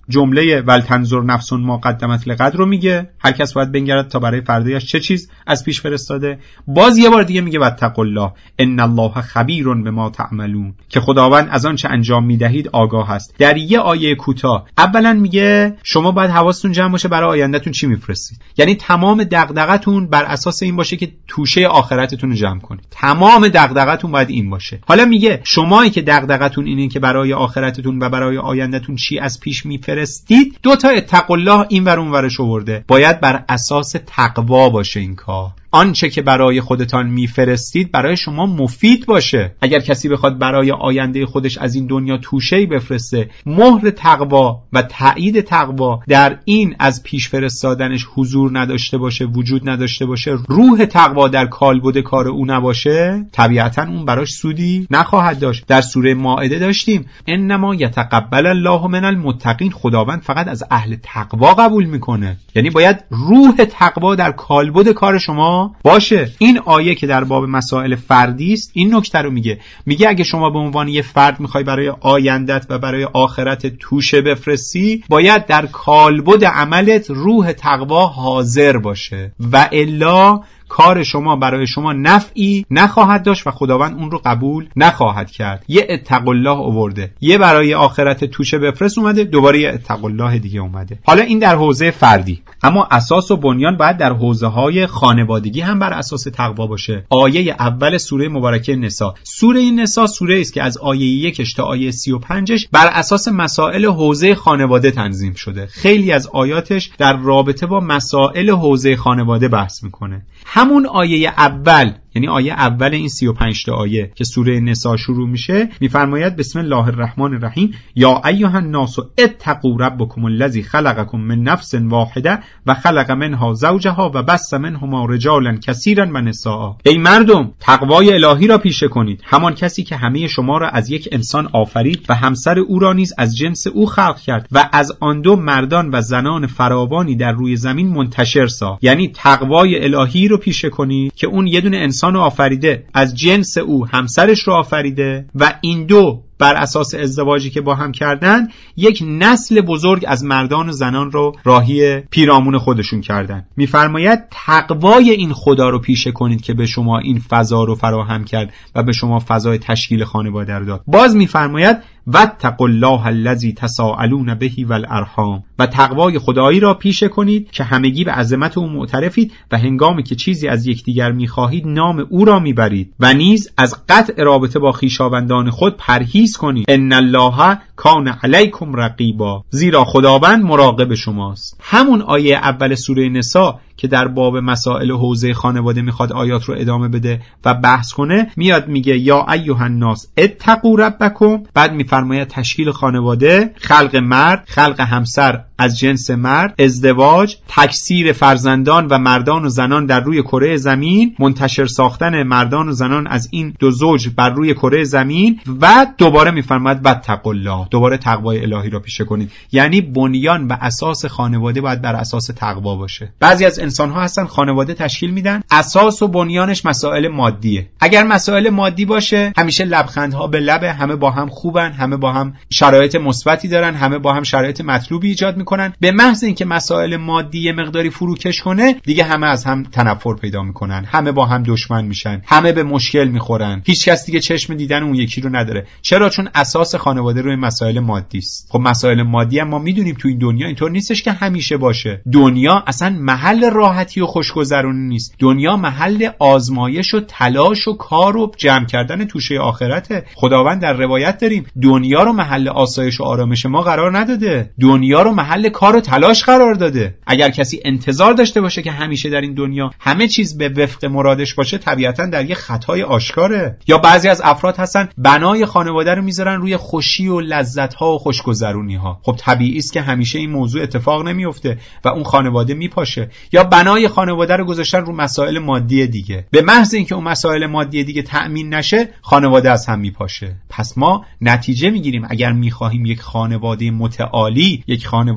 جمله ولتنظر نفس ما قدمت لغد رو میگه، هر کس باید بنگرد تا برای فردایش چه چیز از پیش فرستاده. باز یه بار دیگه میگه واتقوا الله ان الله خبیر بما تعملون، که خداوند از آن چه انجام میدهید آگاه است. در یه آیه کوتاه اولا میگه شما باید حواستون جمع باشه برای آیندهتون چی میفرستید، یعنی تمام دغدغتون بر اساس این باشه که توشه آخرتتون رو جمع کنید. تمام دغدغتون باید این باشه. حالا میگه شمایی که دغدغتون اینه که برای آخرتتون و برای آیندهتون چی از پیش میفرستید، دو تا اتقوا الله این ور اون ورش آورده. باید بر اساس تقوا باشه این کار. آنچه که برای خودتان میفرستید برای شما مفید باشه. اگر کسی بخواد برای آینده خودش از این دنیا توشه‌ای بفرسته، مهر تقوا و تایید تقوا در این از پیش فرستادنش حضور نداشته باشه، وجود نداشته باشه، روح تقوا در کالبد کار او نباشه، طبیعتاً اون براش سودی نخواهد داشت. در سوره مائده داشتیم انما یتقبل الله من المتقین، خداوند فقط از اهل تقوا قبول میکنه. یعنی باید روح تقوا در کالبد کار شما باشه. این آیه که در باب مسائل فردی است این نکته رو میگه. میگه اگه شما به عنوان یه فرد میخوای برای آیندت و برای آخرت توشه بفرستی، باید در کالبد عملت روح تقوا حاضر باشه و الا کار شما برای شما نفعی نخواهد داشت و خداوند اون رو قبول نخواهد کرد. یه اتقوا الله آورده، یه برای آخرت توشه بفرست اومده، دوباره یه اتقوا الله دیگه اومده. حالا این در حوزه فردی، اما اساس و بنیان باید در حوزه های خانوادگی هم بر اساس تقوا باشه. آیه اول سوره مبارکه نساء. سوره نساء سوره است که از آیه یکش تا آیه سی و پنجش بر اساس مسائل حوزه خانواده تنظیم شده. خیلی از آیاتش در رابطه با مسائل حوزه خانواده بحث میکنه. همون آیه اول، یعنی آیه اول این سی و پنج تا آیه که سوره نساء شروع میشه، میفرماید بسم الله الرحمن الرحیم یا ایها الناس اتقوا ربکم الذی خلقکم من نفس واحده و خلق منها زوجها و بث منهما رجالا کثیرا و نساء. ای مردم تقوای الهی را پیشه کنید، همان کسی که همه شما را از یک انسان آفرید و همسر او را نیز از جنس او خلق کرد و از آن دو مردان و زنان فراوانی در روی زمین منتشر ساخت. یعنی تقوای الهی رو پیشه کنید که اون یه دونه انسان رو آفریده، از جنس او همسرش رو آفریده و این دو بر اساس ازدواجی که با هم کردن یک نسل بزرگ از مردان و زنان رو راهی پیرامون خودشون کردن. میفرماید تقوای این خدا رو پیشه کنید که به شما این فضا رو فراهم کرد و به شما فضای تشکیل خانواده رو داد. باز میفرماید واتقوا الله الذی تساءلون به والارحام، و تقوای خدایی را پیشه کنید که همگی به عظمت او معترفید و هنگامی که چیزی از یکدیگر می‌خواهید نام او را میبرید و نیز از قطع رابطه با خویشاوندان خود پرهیز کنید. ان الله کان علیکم رقیبا، زیرا خداوند مراقب شماست. همون آیه اول سوره نساء که در باب مسائل حوزه خانواده میخواد آیات رو ادامه بده و بحث کنه، میاد میگه یا ایها الناس اتقوا ربکم، بعد میفرماید تشکیل خانواده، خلق مرد، خلق همسر از جنس مرد، ازدواج، تکثیر فرزندان و مردان و زنان در روی کره زمین، منتشر ساختن مردان و زنان از این دو زوج بر روی کره زمین، و دوباره میفرماید واتقوا الله، دوباره تقوای الهی را پیشه کنید. یعنی بنیان و اساس خانواده باید بر اساس تقوا باشه. بعضی از انسان ها هستن خانواده تشکیل میدن، اساس و بنیانش مسائل مادیه. اگر مسائل مادی باشه همیشه لبخندها به لب، همه با هم خوبن، همه با هم شرایط مثبتی دارن، همه با هم شرایط مطلوبی ایجاد میکنن. به محض اینکه مسائل مادی مقداری فروکش کنه دیگه همه از هم تنفر پیدا میکنن، همه با هم دشمن میشن، همه به مشکل میخورن، هیچ کس دیگه چشم دیدن اون یکی رو نداره. چرا؟ چون اساس خانواده روی مسائل مادی است. خب مسائل مادی هم ما میدونیم تو این دنیا اینطور نیستش که همیشه باشه. دنیا اصلا محل راحتی و خوشگذرونی نیست. دنیا محل آزمایش و تلاش و کار و جمع کردن توشه آخرته. خداوند در روایت داریم دنیا رو محل آسایش و آرامش ما قرار نداده، دنیا رو محل کار و تلاش قرار داده. اگر کسی انتظار داشته باشه که همیشه در این دنیا همه چیز به وفق مرادش باشه، طبیعتا در یه خطای آشکاره. یا بعضی از افراد هستن بنای خانواده رو میذارن روی خوشی و لذت ها و خوشگذرونی ها. خب طبیعی است که همیشه این موضوع اتفاق نمیفته و اون خانواده میپاشه. یا بنای خانواده رو گذاشتن رو مسائل مادی دیگه. به محض اینکه اون مسائل مادی دیگه تأمین نشه، خانواده از هم میپاشه. پس ما نتیجه میگیریم اگر میخواهیم یک خانواده متعالی، یک خانواده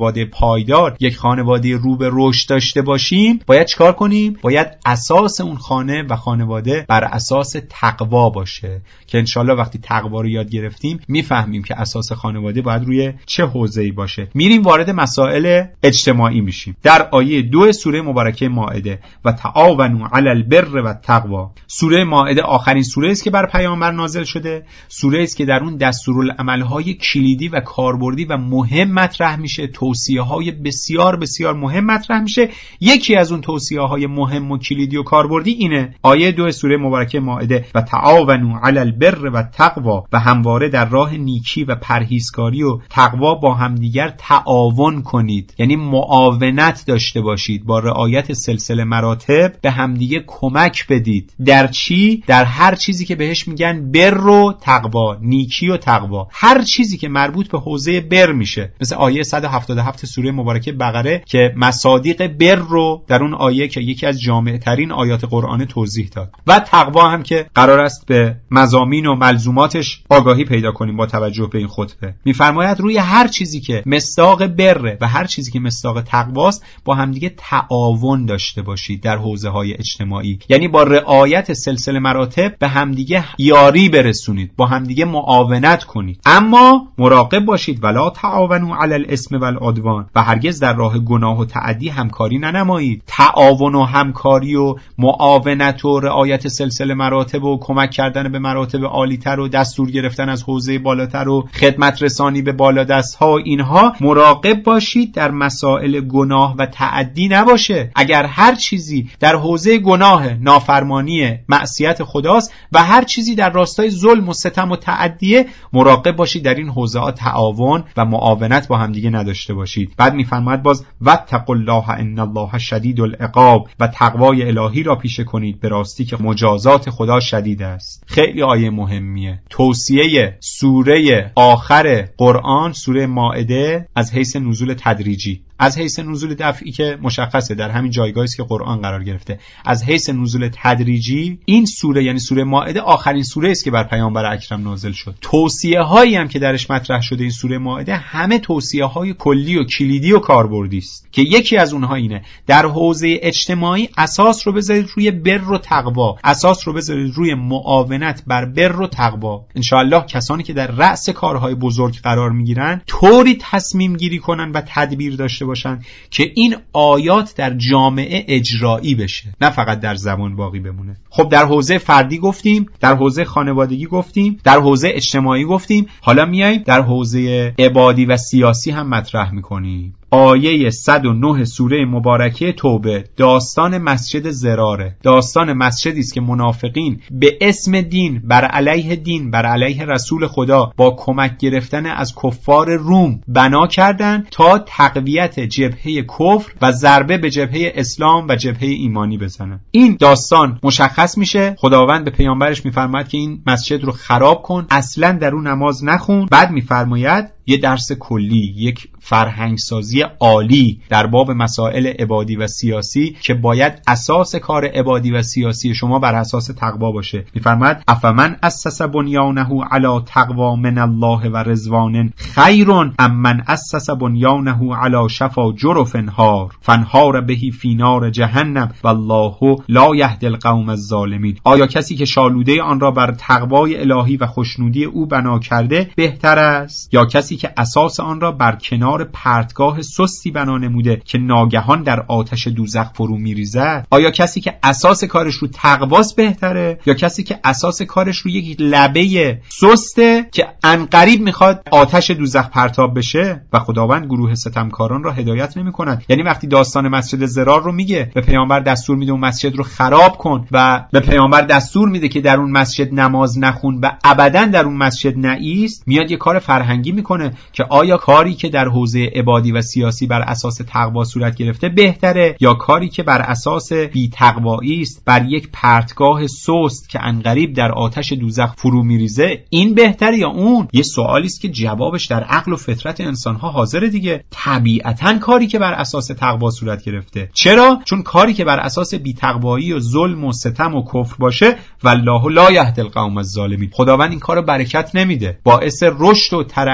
خانواده پایدار، یک خانواده رو به رشد داشته باشیم، باید چیکار کنیم؟ باید اساس اون خانه و خانواده بر اساس تقوا باشه که انشالله وقتی تقوا رو یاد گرفتیم میفهمیم که اساس خانواده باید روی چه حوزه‌ای باشه. میریم وارد مسائل اجتماعی میشیم. در آیه دو سوره مبارکه مائده و تعاونوا علی البر و التقوا. سوره مائده آخرین سوره است که بر پیامبر نازل شده، سوره است که در اون دستورالعمل‌های کلیدی و کاربردی و مهم مطرح میشه، توصیه‌های بسیار بسیار مهم مطرح میشه. یکی از اون توصیه‌های مهم و کلیدی و کاربردی اینه، آیه دو سوره مبارکه مائده و تعاونوا علی البر و التقوا، و همواره در راه نیکی و پرهیزکاری و تقوا با همدیگر تعاون کنید، یعنی معاونت داشته باشید، با رعایت سلسله مراتب به همدیگه کمک بدید. در چی؟ در هر چیزی که بهش میگن بر و تقوا، نیکی و تقوا، هر چیزی که مربوط به حوزه بر میشه، مثل آیه صد و هفتاد و هفت سوره مبارکه بقره که مصادیق بر رو در اون آیه که یکی از جامع ترین آیات قرآن توضیح داد، و تقوا هم که قرار است به مضامین و ملزوماتش آگاهی پیدا کنیم با توجه به این خطبه. میفرماید روی هر چیزی که مصداق بره و هر چیزی که مصداق تقواست با همدیگه تعاون داشته باشید در حوزه‌های اجتماعی، یعنی با رعایت سلسله مراتب به همدیگه یاری برسونید، با همدیگه معاونت کنید، اما مراقب باشید ولا تعاونوا علی الاثم والعدوان، و هرگز در راه گناه و تعدی همکاری ننمایید. تعاون و همکاری و معاونت و رعایت سلسله مراتب و کمک کردن به مراتب عالی‌تر و دستور گرفتن از حوزه بالاتر و خدمت رسانی به بالادست‌ها و اینها، مراقب باشید در مسائل گناه و تعدی نباشه. اگر هر چیزی در حوزه گناه، نافرمانی، معصیت خداست و هر چیزی در راستای ظلم و ستم و تعدیه، مراقب باشید در این حوزه‌ها تعاون و معاونت با هم دیگه نداشته باشید. بعد میفرماید باز واتقوا الله ان الله شدید العقاب، و تقوای الهی را پیشه کنید، به راستی که مجازات خدا شدید است. خیلی آیه مهمیه. توصیه سوره آخر قرآن، سوره مائده، از حیث نزول تدریجی، از حیث نزول دفعی که مشخصه در همین جایگاهی است که قرآن قرار گرفته، از حیث نزول تدریجی این سوره یعنی سوره مائده آخرین سوره است که بر پیامبر اکرم نازل شد. توصیه هایی هم که درش مطرح شده این سوره مائده همه توصیه های کلی و کلیدی و کاربردی است که یکی از اونها اینه در حوزه اجتماعی اساس رو بذارید روی بر و تقوا، اساس رو بذارید روی معاونت بر بر و تقوا. ان شاء الله کسانی که در رأس کارهای بزرگ قرار میگیرن طوری تصمیم گیری کنن و تدبیر داشته باشن که این آیات در جامعه اجرایی بشه، نه فقط در زبان باقی بمونه. خب در حوزه فردی گفتیم، در حوزه خانوادگی گفتیم، در حوزه اجتماعی گفتیم، حالا میایم در حوزه عبادی و سیاسی هم مطرح میکنیم. آیه صد و نه سوره مبارکه توبه داستان مسجد ضراره. داستان مسجدی است که منافقین به اسم دین، بر علیه دین، بر علیه رسول خدا، با کمک گرفتن از کفار روم بنا کردند تا تقویت جبهه کفر و ضربه به جبهه اسلام و جبهه ایمانی بزنن. این داستان مشخص میشه، خداوند به پیامبرش میفرماید که این مسجد رو خراب کن، اصلا در اون نماز نخون. بعد میفرماید یه درس کلی، یک فرهنگ سازی عالی در باب مسائل عبادی و سیاسی که باید اساس کار عبادی و سیاسی شما بر اساس تقوا باشه. میفرماید افمن اسس بنیانه علی تقوا من الله و رضوان خیر ام من اسس بنیانه علی شفا جرف هار فانهار به فی نار جهنم والله لا یهدی القوم الظالمین. آیا کسی که شالوده آن را بر تقوای الهی و خوشنودی او بنا کرده بهتر است، یا کسی که اساس آن را بر کنار پرتگاه سستی بنا نموده که ناگهان در آتش دوزخ فرو میریزد؟ آیا کسی که اساس کارش رو تقواست بهتره، یا کسی که اساس کارش رو یک لبه سسته که عنقریب میخواد آتش دوزخ پرتاب بشه؟ و خداوند گروه ستمکاران را هدایت نمیکند. یعنی وقتی داستان مسجد ضرار رو میگه، به پیامبر دستور میده اون مسجد رو خراب کن و به پیامبر دستور میده که در اون مسجد نماز نخون و ابدا در اون مسجد نایست، میاد یه کار فرهنگی میکنه که آیا کاری که در حوزه عبادی و سیاسی بر اساس تقوا صورت گرفته بهتره، یا کاری که بر اساس بی تقوایی است، بر یک پرتگاه سست که عنقریب در آتش دوزخ فرو میریزه، این بهتره یا اون؟ یه سوالی است که جوابش در عقل و فطرت انسان‌ها حاضره دیگه. طبیعتاً کاری که بر اساس تقوا صورت گرفته. چرا؟ چون کاری که بر اساس بی تقوایی و ظلم و ستم و کفر باشه، والله لا یهدی القوم الظالمین، خداوند این کارو برکت نمیده، باعث رشد و ترقی و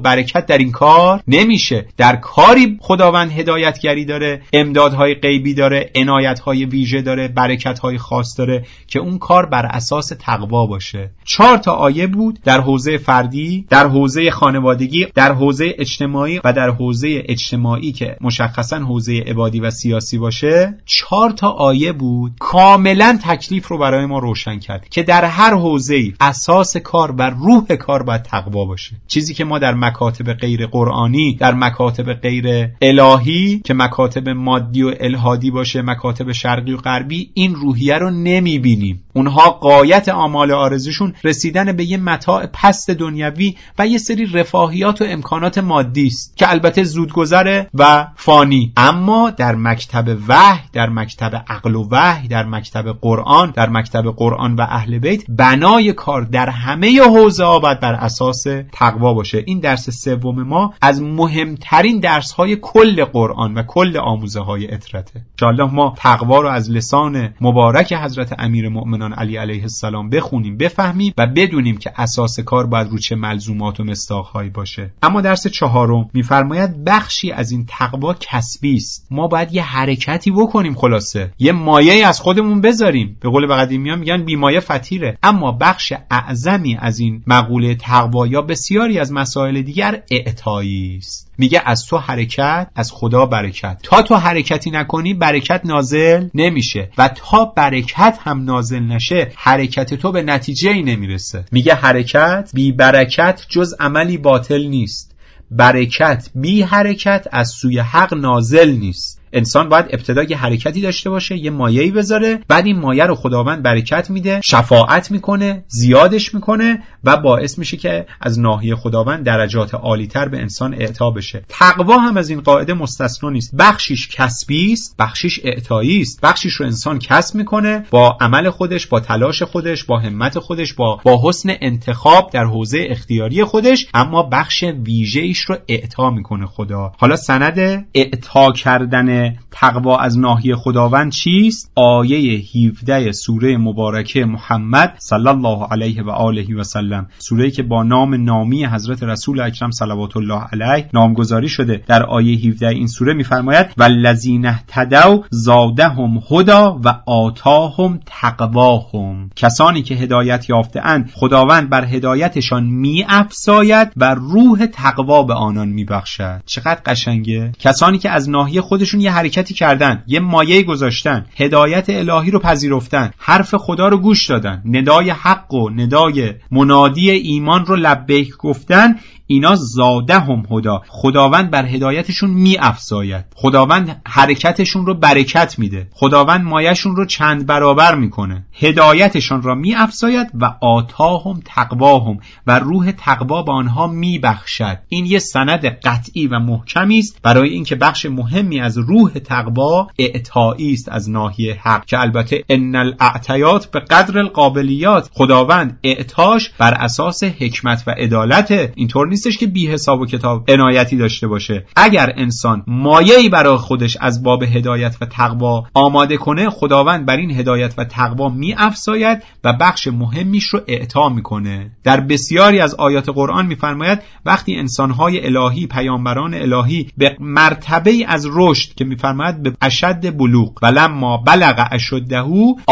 برکت در این کار نمیشه. در کاری خداوند هدایتگری داره، امدادهای غیبی داره، عنایتهای ویژه داره، برکتهای خاص داره که اون کار بر اساس تقوا باشه. چهار تا آیه بود در حوزه فردی، در حوزه خانوادگی، در حوزه اجتماعی و در حوزه اجتماعی که مشخصاً حوزه عبادی و سیاسی باشه. چهار تا آیه بود کاملا تکلیف رو برای ما روشن کرد که در هر حوزه‌ای اساس کار و روح کار باید تقوا باشه. چیزی که ما در مکاتب غیر قرآنی، در مکاتب غیر الهی که مکاتب مادی و الهادی باشه، مکاتب شرقی و غربی، این روحیه رو نمیبینیم. اونها غایت آمال آرزوشون رسیدن به یه متاع پست دنیوی و یه سری رفاهیات و امکانات مادی است که البته زودگذره و فانی. اما در مکتب وحی، در مکتب عقل و وحی، در مکتب قرآن، در مکتب قرآن و اهل بیت، بنای کار در همه حوزه‌ها باید بر اساس تقوا باشه. این درس سوم ما از مهمترین درس‌های کل قرآن و کل آموزه‌های اطرته. ان شاءالله ما تقوا رو از لسان مبارک حضرت امیرالمؤمنین علی علیه السلام بخونیم، بفهمیم و بدونیم که اساس کار باید رو چه ملزومات و مصداق‌هایی باشه. اما درس چهارم می‌فرماید بخشی از این تقوا کسبی است. ما باید یه حرکتی بکنیم، خلاصه یه مایه از خودمون بذاریم. به قول قدیمی‌ها میگن بی مایه فطیره. اما بخش اعظمی از این مقوله تقوا یا بسیاری از مسائل دیگر اعطایی است. میگه از تو حرکت، از خدا برکت. تا تو حرکتی نکنی برکت نازل نمیشه و تا برکت هم نازل نشه حرکت تو به نتیجه‌ای نمیرسه. میگه حرکت بی برکت جز عملی باطل نیست. برکت بی حرکت از سوی حق نازل نیست. انسان باید ابتدا یه حرکتی داشته باشه، یه مایه‌ای بذاره، بعد این مایه رو خداوند برکت میده، شفاعت میکنه، زیادش میکنه و باعث میشه که از ناحیه خداوند درجات عالی‌تر به انسان اعطا بشه. تقوا هم از این قاعده مستثنا نیست. بخشیش کسبی است، بخشیش اعطایی است. بخشیش رو انسان کسب میکنه با عمل خودش، با تلاش خودش، با همت خودش، با با حسن انتخاب در حوزه اختیاری خودش، اما بخش ویژه‌ایش رو اعطا میکنه خدا. حالا سند اعطا کردن تقوا از ناحیه خداوند چیست؟ آیه هفده سوره مبارکه محمد صلی الله علیه و آله و سلم، سوره‌ای که با نام نامی حضرت رسول اکرم صلوات الله علیه نامگذاری شده. در آیه هفده این سوره می‌فرماید والذین اهتدوا زادهم هدی و آتاهم تقواهم. کسانی که هدایت یافته‌اند خداوند بر هدایتشان می‌افزاید و روح تقوا به آنان می‌بخشد. چقدر قشنگه. کسانی که از ناحیه خودشون یه حرکتی کردن، یه مایه گذاشتن، هدایت الهی رو پذیرفتن، حرف خدا رو گوش دادن، ندای حق و ندای منادی ایمان رو لبیک گفتن، اینا زادهم هدا، خداوند بر هدایتشون می افزاید، خداوند حرکتشون رو برکت میده، خداوند مایهشون رو چند برابر میکنه، هدایتشون رو می افزاید و آتاهم تقواهم و روح تقوا به آنها می بخشد. این یه سند قطعی و محکمی است برای اینکه بخش مهمی از روح تقوا اعطایی است از ناحیه حق، که البته ان الاعطیات به قدر القابلیات، خداوند اعطاش بر اساس حکمت و عدالت، اینطور نیستش که بی حساب و کتاب عنایتی داشته باشه. اگر انسان مایه‌ای برای خودش از باب هدایت و تقوا آماده کنه، خداوند بر این هدایت و تقوا می افزاید و بخش مهمیش رو اعطا میکنه. در بسیاری از آیات قرآن میفرماید وقتی انسان‌های الهی، پیامبران الهی به مرتبه از رشد که میفرماید به اشد بلوغ ولما بلغ اشده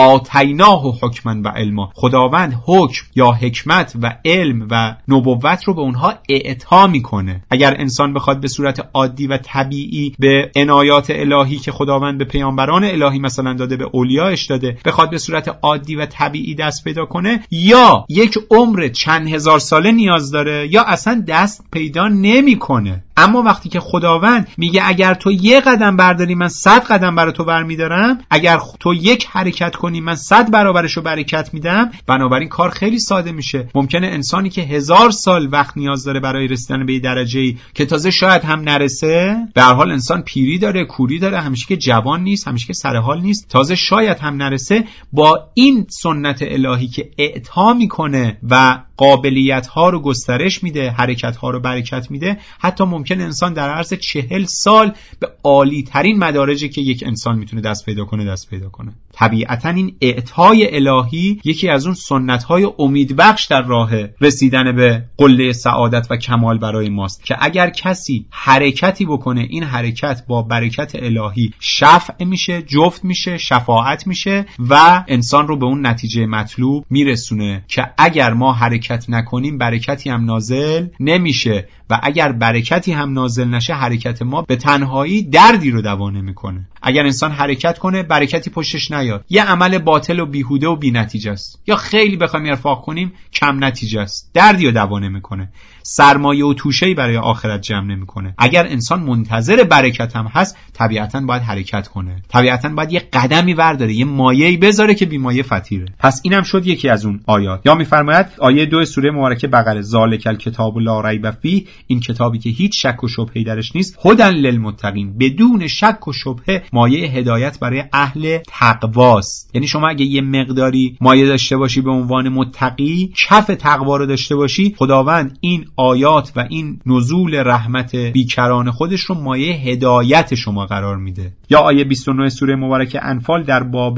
آتیناه حکما و علما، خداوند حکم یا حکمت و علم و نبوت رو به اونها اعطا میکنه. اگر انسان بخواد به صورت عادی و طبیعی به عنایات الهی که خداوند به پیامبران الهی مثلا داده، به اولیاءش داده، بخواد به صورت عادی و طبیعی دست پیدا کنه، یا یک عمر چند هزار ساله نیاز داره یا اصلا دست پیدا نمیکنه. اما وقتی که خداوند میگه اگر تو یک قدم برداری من صد قدم برای تو برمیدارم، اگر تو یک حرکت کنی من صد برابرش رو برکت میدم، بنابراین کار خیلی ساده میشه. ممکنه انسانی که هزار سال وقت نیاز داره برای رسیدن به درجه‌ای که تازه شاید هم نرسه، به هر حال انسان پیری داره، کوری داره، همیشه که جوان نیست، همیشه که سرحال نیست، تازه شاید هم نرسه، با این سنت الهی که اعطا میکنه و قابلیت ها رو گسترش میده، حرکت ها رو برکت میده، حتی ممکن انسان در عرض چهل سال به عالی ترین مدارجی که یک انسان میتونه دست پیدا کنه دست پیدا کنه. طبیعتاً این اعطای الهی یکی از اون سنت‌های امیدبخش در راه رسیدن به قله سعادت و کمال برای ماست که اگر کسی حرکتی بکنه این حرکت با برکت الهی شفع میشه، جفت میشه، شفاعت میشه و انسان رو به اون نتیجه مطلوب میرسونه که اگر ما حرکت نکنیم برکتی هم نازل نمیشه و اگر برکتی هم نازل نشه حرکت ما به تنهایی دردی رو دوا نمیکنه. اگر انسان حرکت کنه برکتی پشتش نیاد، یه عمل باطل و بیهوده و بی‌نتیجه است، یا خیلی بخوایم ارفاق کنیم کم نتیجه است، دردی رو دوا نمیکنه، سرمایه و توشه‌ای برای آخرت جمع نمیکنه. اگر انسان منتظر برکت هم هست طبیعتاً باید حرکت کنه، طبیعتاً باید یه قدمی برداره، یه مایه‌ای بذاره که بی مایه فطیره. پس اینم شد یکی از اون آیات. یا میفرماید آیه دو سوره مبارکه بقره ذالک الکتاب لا ریب فیه، این کتابی که هیچ شک و شبهه‌ای درش نیست، هدی للمتقین، بدون شک و شبهه مایه هدایت برای اهل تقواست. یعنی شما اگه یه مقداری مایه داشته باشی به عنوان متقی، کف تقوا رو داشته باشی، خداوند این آیات و این نزول رحمت بیکران خودش رو مایه هدایت شما قرار میده. یا آیه بیست و نه سوره مبارکه انفال در باب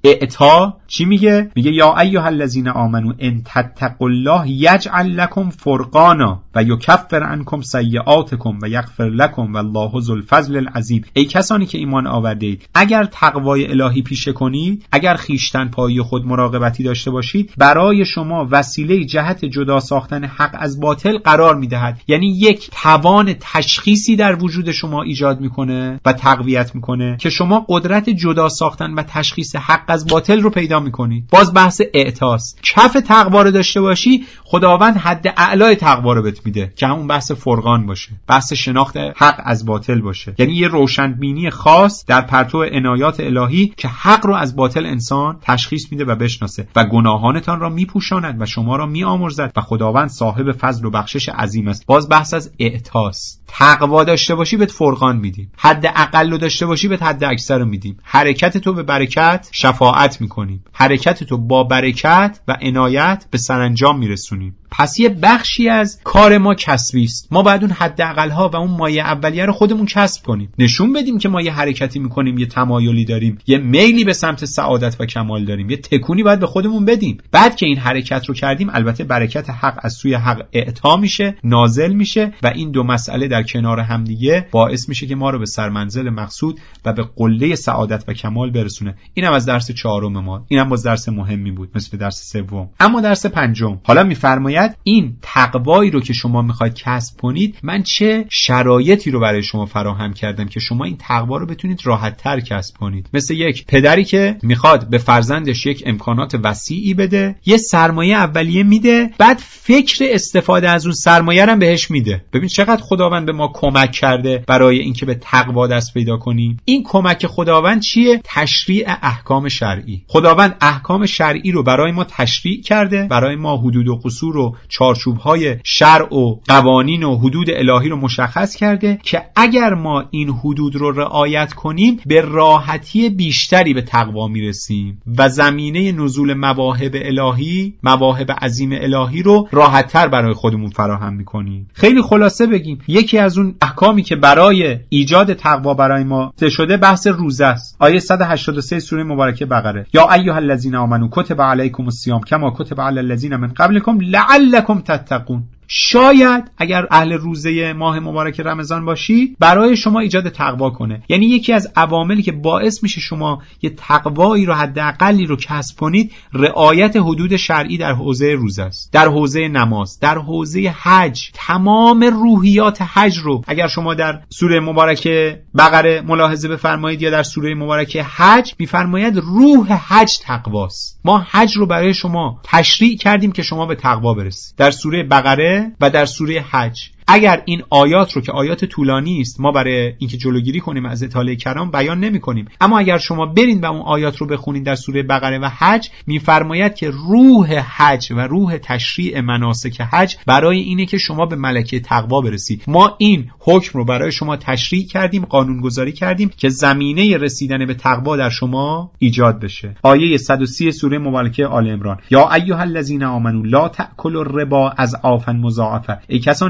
اعطا چی میگه؟ میگه یا ایها الذین آمنو ان تتقوا الله یجعل لكم فرقانا و یکفر عنکم سیئاتکم و یغفر لكم والله ذو الفضل العظیم. ای کسانی که ایمان آورده اید، اگر تقوای الهی پیشه کنید، اگر خیشتن پایی خود مراقبتی داشته باشید، برای شما وسیله جهت جدا ساختن حق از باطل قرار میدهد. یعنی یک توان تشخیصی در وجود شما ایجاد میکنه و تقویت میکنه که شما قدرت جدا ساختن و تشخیص حق از باطل رو پیدا میکنید. باز بحث اعطاست. کف تقوا رو داشته باشی، خداوند حد اعلای تقوا رو بهت میده که همون بحث فرقان باشه، بحث شناخت حق از باطل باشه. یعنی یه روشنبینی خاص در پرتو عنایات الهی که حق رو از باطل انسان تشخیص میده و بشناسه و گناهانتان را میپوشاند و شما را میآمرزد و خداوند صاحب فضل و بخشش عظیم است. باز بحث از اعطاست. تقوا داشته باشی بهت فرقان میدیم، حد اقل رو داشته باشی بهت حد اکثر رو میدیم. حرکت تو به برکت شفاعت میکنیم، حرکت تو با برکت و عنایت به سرانجام میرسونیم. پس یه بخشی از کار ما کسبی است. ما باید اون حداقل ها و اون مایه اولیه رو خودمون کسب کنیم، نشون بدیم که ما یه حرکتی میکنیم، یه تمایلی داریم، یه میلی به سمت سعادت و کمال داریم، یه تکونی باید به خودمون بدیم. بعد که این حرکت رو کردیم، البته برکت حق از سوی حق اعطا میشه، نازل میشه و این دو مسئله در کنار هم دیگه باعث میشه که ما رو به سرمنزل مقصود و به قله سعادت و کمال برسونه. اینم از درس چهارم ما، اینم باز درس مهمی بود مثل درس سوم. اما درس پنجم حالا میفرماید این تقوایی رو که شما میخواید کسب کنید، من چه شرایطی رو برای شما فراهم کردم که شما این تقوا رو بتونید راحت تر کسب کنید. مثل یک پدری که میخواد به فرزندش یک امکانات وسیعی بده، یه سرمایه اولیه میده، بعد فکر استفاده از اون سرمایه رو بهش میده. ببین چقدر خداوند به ما کمک کرده برای اینکه به تقوا دست پیدا کنیم. این کمک خداوند چیه؟ تشریع احکام شرعی. خداوند احکام شرعی رو برای ما تشریع کرده، برای ما حدود و قصور و چارچوب‌های شرع و قوانین و حدود الهی رو مشخص کرده که اگر ما این حدود رو رعایت کنیم به راحتی بیشتری به تقوا میرسیم و زمینه نزول مواهب الهی، مواهب عظیم الهی رو راحت‌تر برای خودمون فراهم می‌کنیم. خیلی خلاصه بگیم، یکی از اون احکامی که برای ایجاد تقوا برای ما شده بحث روزه است. آیه صد و هشتاد و سه سوره مبارکه بقره: یا ایها الذین آمنوا کتب علیکم الصیام کما کتب علی الذین من قبلکم لعلکم تتقون. شاید اگر اهل روزه ماه مبارک رمضان باشی برای شما ایجاد تقوا کنه. یعنی یکی از عواملی که باعث میشه شما یه تقوایی رو حداقلی رو کسب کنید رعایت حدود شرعی در حوزه روزه است، در حوزه نماز، در حوزه حج. تمام روحیات حج رو اگر شما در سوره مبارکه بقره ملاحظه بفرمایید یا در سوره مبارکه حج میفرماید روح حج تقواست. ما حج رو برای شما تشریع کردیم که شما به تقوا برسید در سوره بقره و در سوره حج. اگر این آیات رو که آیات طولانی است ما برای اینکه جلوگیری کنیم از اطاله کلام بیان نمی کنیم، اما اگر شما برین و اون آیات رو بخونید در سوره بقره و حج میفرماید که روح حج و روح تشریع مناسک حج برای اینه که شما به ملکه تقوا برسید. ما این حکم رو برای شما تشریع کردیم، قانون گذاری کردیم که زمینه رسیدن به تقوا در شما ایجاد بشه. آیه صد و سی سوره مبارکه آل عمران: یا ایها الذین آمنوا لا تأکلوا الربا اضعافا مضاعفه. ای کسانی که ایمان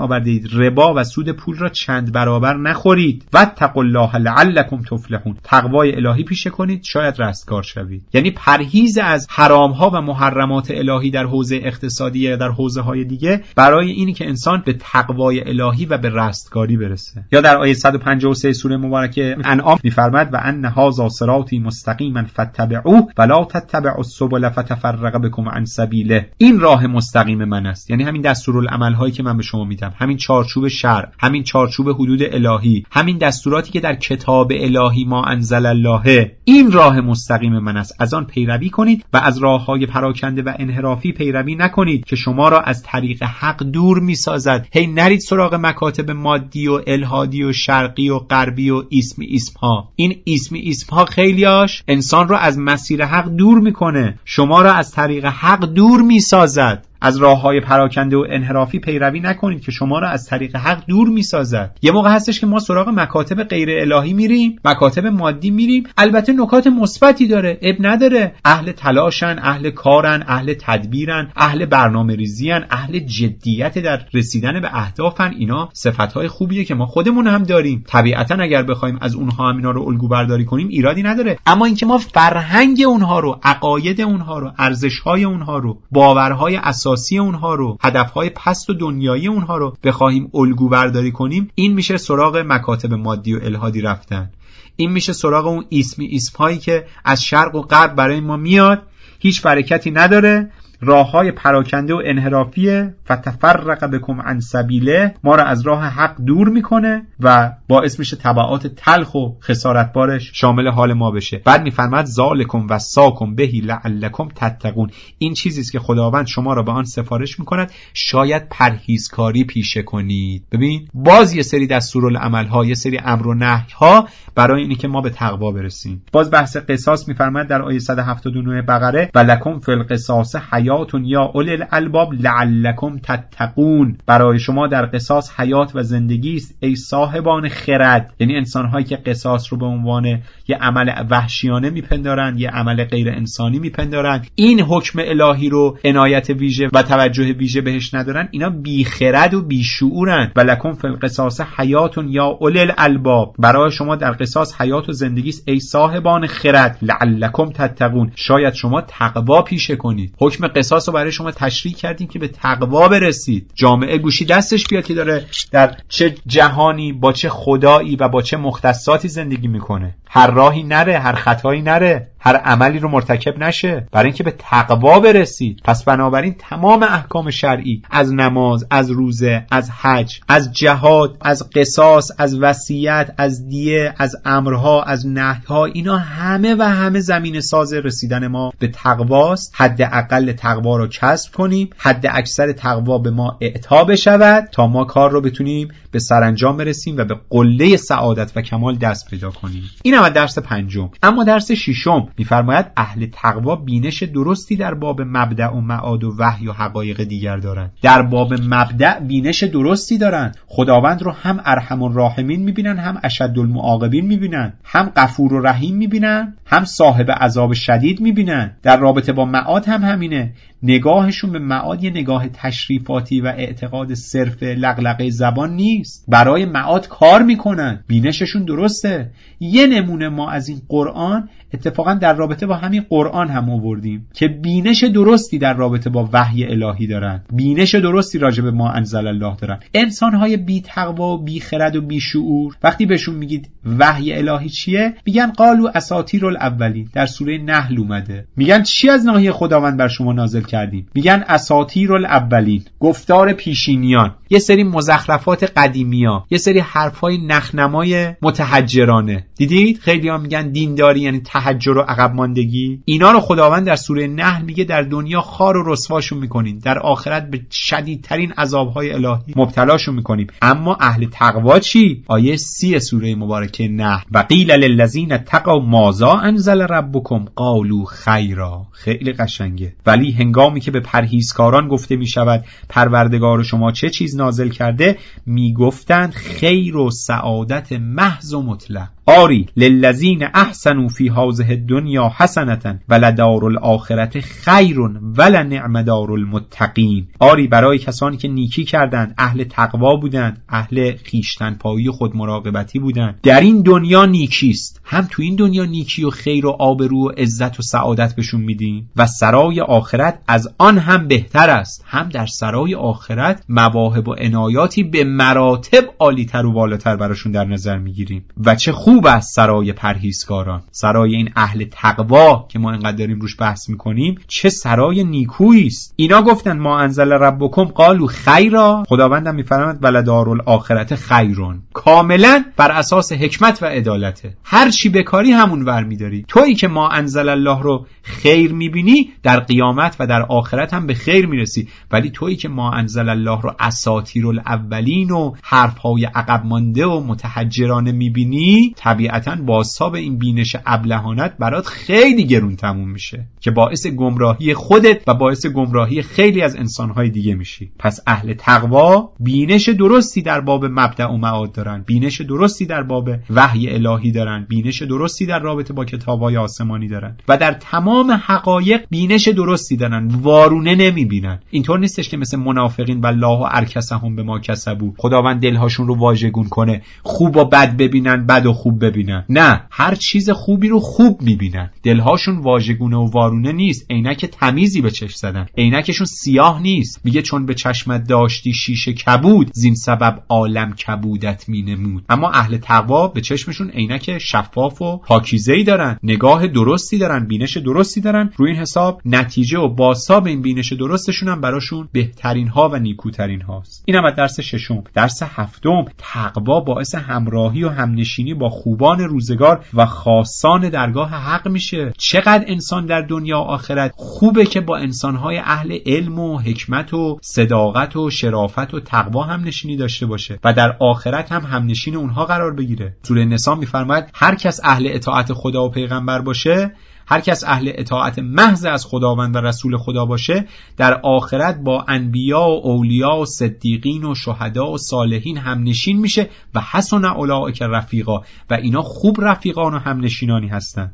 آورده اید ربا و سود پول را چند برابر نخورید. واتقوا الله لعلکم تفلحون. تقوای الهی پیشه کنید شاید رستگار شوید. یعنی پرهیز از حرام ها و محرمات الهی در حوزه اقتصادی یا در حوزه های دیگه برای اینی که انسان به تقوای الهی و به رستگاری برسه. یا در آیه صد و پنجاه و سه سوره مبارکه انعام می‌فرماید و ان هذا صراطی مستقیما فاتبعوه ولا تتبعوا السبل فتفرق بكم عن سبیله. این راه مستقیم من است. یعنی همین دستورالعمل هایی که من به شما میدم، همین چارچوب شرع، همین چارچوب حدود الهی، همین دستوراتی که در کتاب الهی ما انزل الله، این راه مستقیم من است. از آن پیروی کنید و از راههای پراکنده و انحرافی پیروی نکنید که شما را از طریق حق دور میسازد. هی نرید سراغ مکاتب مادی و الهادی و شرقی و غربی و اسم اسم ها. این اسم اسم ها خیلیاش انسان را از مسیر حق دور میکنه، شما را از طریق حق دور میسازد. از راههای پراکنده و انحرافی پیروی نکنید که شما را از طریق حق دور میسازد. یه موقع هستش که ما سراغ مکاتب غیر الهی میریم، مکاتب مادی میریم، البته نکات مثبتی داره، اب نداره، اهل تلاشن، اهل کارن، اهل تدبیرن، اهل برنامه‌ریزیان، اهل جدیت در رسیدن به اهدافن. اینا صفتهای خوبیه که ما خودمون هم داریم. طبیعتا اگر بخوایم از اونها هم اینا رو الگو برداری کنیم ایرادی نداره، اما اینکه ما فرهنگ اونها رو، عقاید اونها رو، ارزش‌های اونها رو، باورهای اساسی اونها رو، هدفهای پست و دنیایی اونها رو بخوایم الگو برداری کنیم، این میشه سراغ مکاتب مادی و الهادی رفتن. این میشه سراغ اون اسمی اسم هایی که از شرق و غرب برای ما میاد، هیچ برکتی نداره، راههای پراکنده و انحرافیه. فتفرق بكم عن سبیله، ما را از راه حق دور میکنه و باعث میشه تبعات تلخ و خسارتبارش شامل حال ما بشه. بعد میفرماد ذالکم وصاکم بهی لعلکم تتقون. این چیزی است که خداوند شما را به آن سفارش میکند شاید پرهیزکاری پیشه کنید. ببین باز یه سری دستورالعمل ها، یه سری امر و نهی ها برای اینی که ما به تقوا برسیم. باز بحث قصاص میفرماد در آیه صد و هفتاد و نه بقره ولکم فی القصاص حیاتون یا اولی الالباب لعلکم تتقون. برای شما در قصاص حیات و زندگی است ای صاحبان خرد. یعنی انسان‌هایی که قصاص رو به عنوان یه عمل وحشیانه میپندارن، یه عمل غیر انسانی میپندارن، این حکم الهی رو عنایت ویژه و توجه ویژه بهش ندارن، اینا بی خرد و بی شعورن. ولکم فی القصاص حیاتون یا اولی الالباب. برای شما در قصاص حیات و زندگی است ای صاحبان خرد لعلکم تتقون. شاید شما تقوا پیشه کنید. حکم قصاص رو برای شما تشریح کردیم که به تقوا برسید. جامعه گوشی دستش بیاد که داره در چه جهانی با چه خدایی و با چه مختصاتی زندگی میکنه، هر راهی نره، هر خطایی نره، هر عملی رو مرتکب نشه، برای اینکه به تقوا برسید. پس بنابراین تمام احکام شرعی، از نماز، از روزه، از حج، از جهاد، از قصاص، از وصیت، از دیه، از امرها، از نهیها، اینا همه و همه زمین ساز رسیدن ما به تقواست. حداقل تقوا رو کسب کنیم، حد اکثر تقوا به ما اعطا بشود تا ما کار رو بتونیم به سرانجام برسیم و به قله سعادت و کمال دست پیدا کنیم. این هم درس پنجم. اما درس ششم میفرماید اهل تقوا بینش درستی در باب مبدأ و معاد و وحی و حقایق دیگر دارند. در باب مبدأ بینش درستی دارند. خداوند رو هم ارحم الراحمین میبینن، هم اشد المعاقبین میبینن، هم غفور و رحیم میبینن، هم صاحب عذاب شدید میبینن. در رابطه با معاد هم همینه. نگاهشون به معاد یه نگاه تشریفاتی و اعتقاد صرف لغلقه زبان نیست. برای معاد کار میکنن، بینششون درسته. یه نمونه ما از این قرآن اتفاقا در رابطه با همین قرآن هم آوردیم که بینش درستی در رابطه با وحی الهی دارن، بینش درستی راجع به ما انزل الله دارن. انسان‌های بی تقوا و بی خرد و بی شعور وقتی بهشون میگید وحی الهی چیه، میگن قالوا اساطیر الاولین. در سوره نحل اومده. میگن چی از ناحیه خداوند بر شما نازل کردیم؟ میگن اساطیر الاولین، گفتار پیشینیان، یه سری مزخرفات قدیمیا، یه سری حرفای نخنمای متحجرانه. دیدید خیلی‌ها میگن دینداری یعنی تحجر و عقب ماندگی. اینا رو خداوند در سوره نحل میگه در دنیا خار و رسواشون میکنین، در آخرت به شدیدترین عذابهای الهی مبتلاشون میکنیم. اما اهل تقوا چی؟ آیه سی سوره مبارکه نحل. و قیل للذین اتقوا ماذا انزل ربکم قالوا خیرا. خیلی قشنگه. ولی هنگام هنگامی که به پرهیزکاران گفته می شود پروردگار شما چه چیز نازل کرده، می گفتند خیر و سعادت محض و مطلق. آری للذین احسنوا فی هذه الدنیا حسنة ولدار الاخرة خیر ولنعم دار المتقین. آری برای کسانی که نیکی کردند، اهل تقوا بودند، اهل خویشتنپایی خود مراقبتی بودند، در این دنیا نیکیست. هم تو این دنیا نیکی و خیر و آبرو و عزت و سعادت بهشون میدیم و سرای آخرت از آن هم بهتر است. هم در سرای آخرت مواهب و عنایاتی به مراتب عالی‌تر و بالاتر براشون در نظر میگیریم. و چه خوب است سرای پرهیزکاران، سرای این اهل تقوا که ما اینقدر داریم روش بحث میکنیم، چه سرای نیکویی است. اینا گفتن ما انزل ربکم قالوا خیرا، خداوندم میفرماید ولدار الاخرة خیرون، کاملا بر اساس حکمت و عدالته. هر چی بکاری همون ور میداری. تویی که ما انزل الله رو خیر میبینی، در قیامت و در آخرت هم به خیر میرسی. ولی تویی که ما انزل الله رو اساطیر الاولین و حرفهای عقب مانده و متحجرانه میبینی، طبیعتاً بازتاب این بینش ابلهانت برات خیلی گرون تموم میشه که باعث گمراهی خودت و باعث گمراهی خیلی از انسانهای دیگه میشی. پس اهل تقوا بینش درستی در باب مبدأ و معاد دارن، بینش درستی در باب وحی الهی دارن، بینش درستی در رابطه با کتاب‌های آسمانی دارن و در تمام حقایق بینش درستی دارن، وارونه نمیبینن. اینطور نیستش که مثل منافقین والله ارکسهم بما کسبوا، خداوند دلهاشون رو واژگون کنه، خوب و بد ببینن، بد و خوب ببینن. نه، هر چیز خوبی رو خوب میبینن، دلهاشون واژگونه و وارونه نیست. عینک تمیزی به چشم زدن، عینکشون سیاه نیست. میگه چون به چشمت داشتی شیشه کبود، زین سبب عالم کبودت مینمود. اما اهل تقوا به چشمشون عینک شفاف و پاکیزه‌ای دارن، نگاه درستی دارن، بینش درستی دارن. روی این حساب نتیجه و بازتاب این بینش درستشون هم براشون بهترین ها و نیکوترین هاست. اینم از درس ششم. درس هفتم، تقوا باعث همراهی و همنشینی با خوبان روزگار و خاصان درگاه حق میشه. چقدر انسان در دنیا و آخرت خوبه که با انسانهای اهل علم و حکمت و صداقت و شرافت و تقوا هم نشینی داشته باشه و در آخرت هم همنشین اونها قرار بگیره. سوره نساء میفرماید هر کس اهل اطاعت خدا و پیغمبر باشه، هر کس اهل اطاعت محض از خداوند و رسول خدا باشه، در آخرت با انبیا و اولیا و صدیقین و شهدا و صالحین همنشین میشه و حسن اولئک رفیقا، و اینا خوب رفیقان و همنشینانی هستن.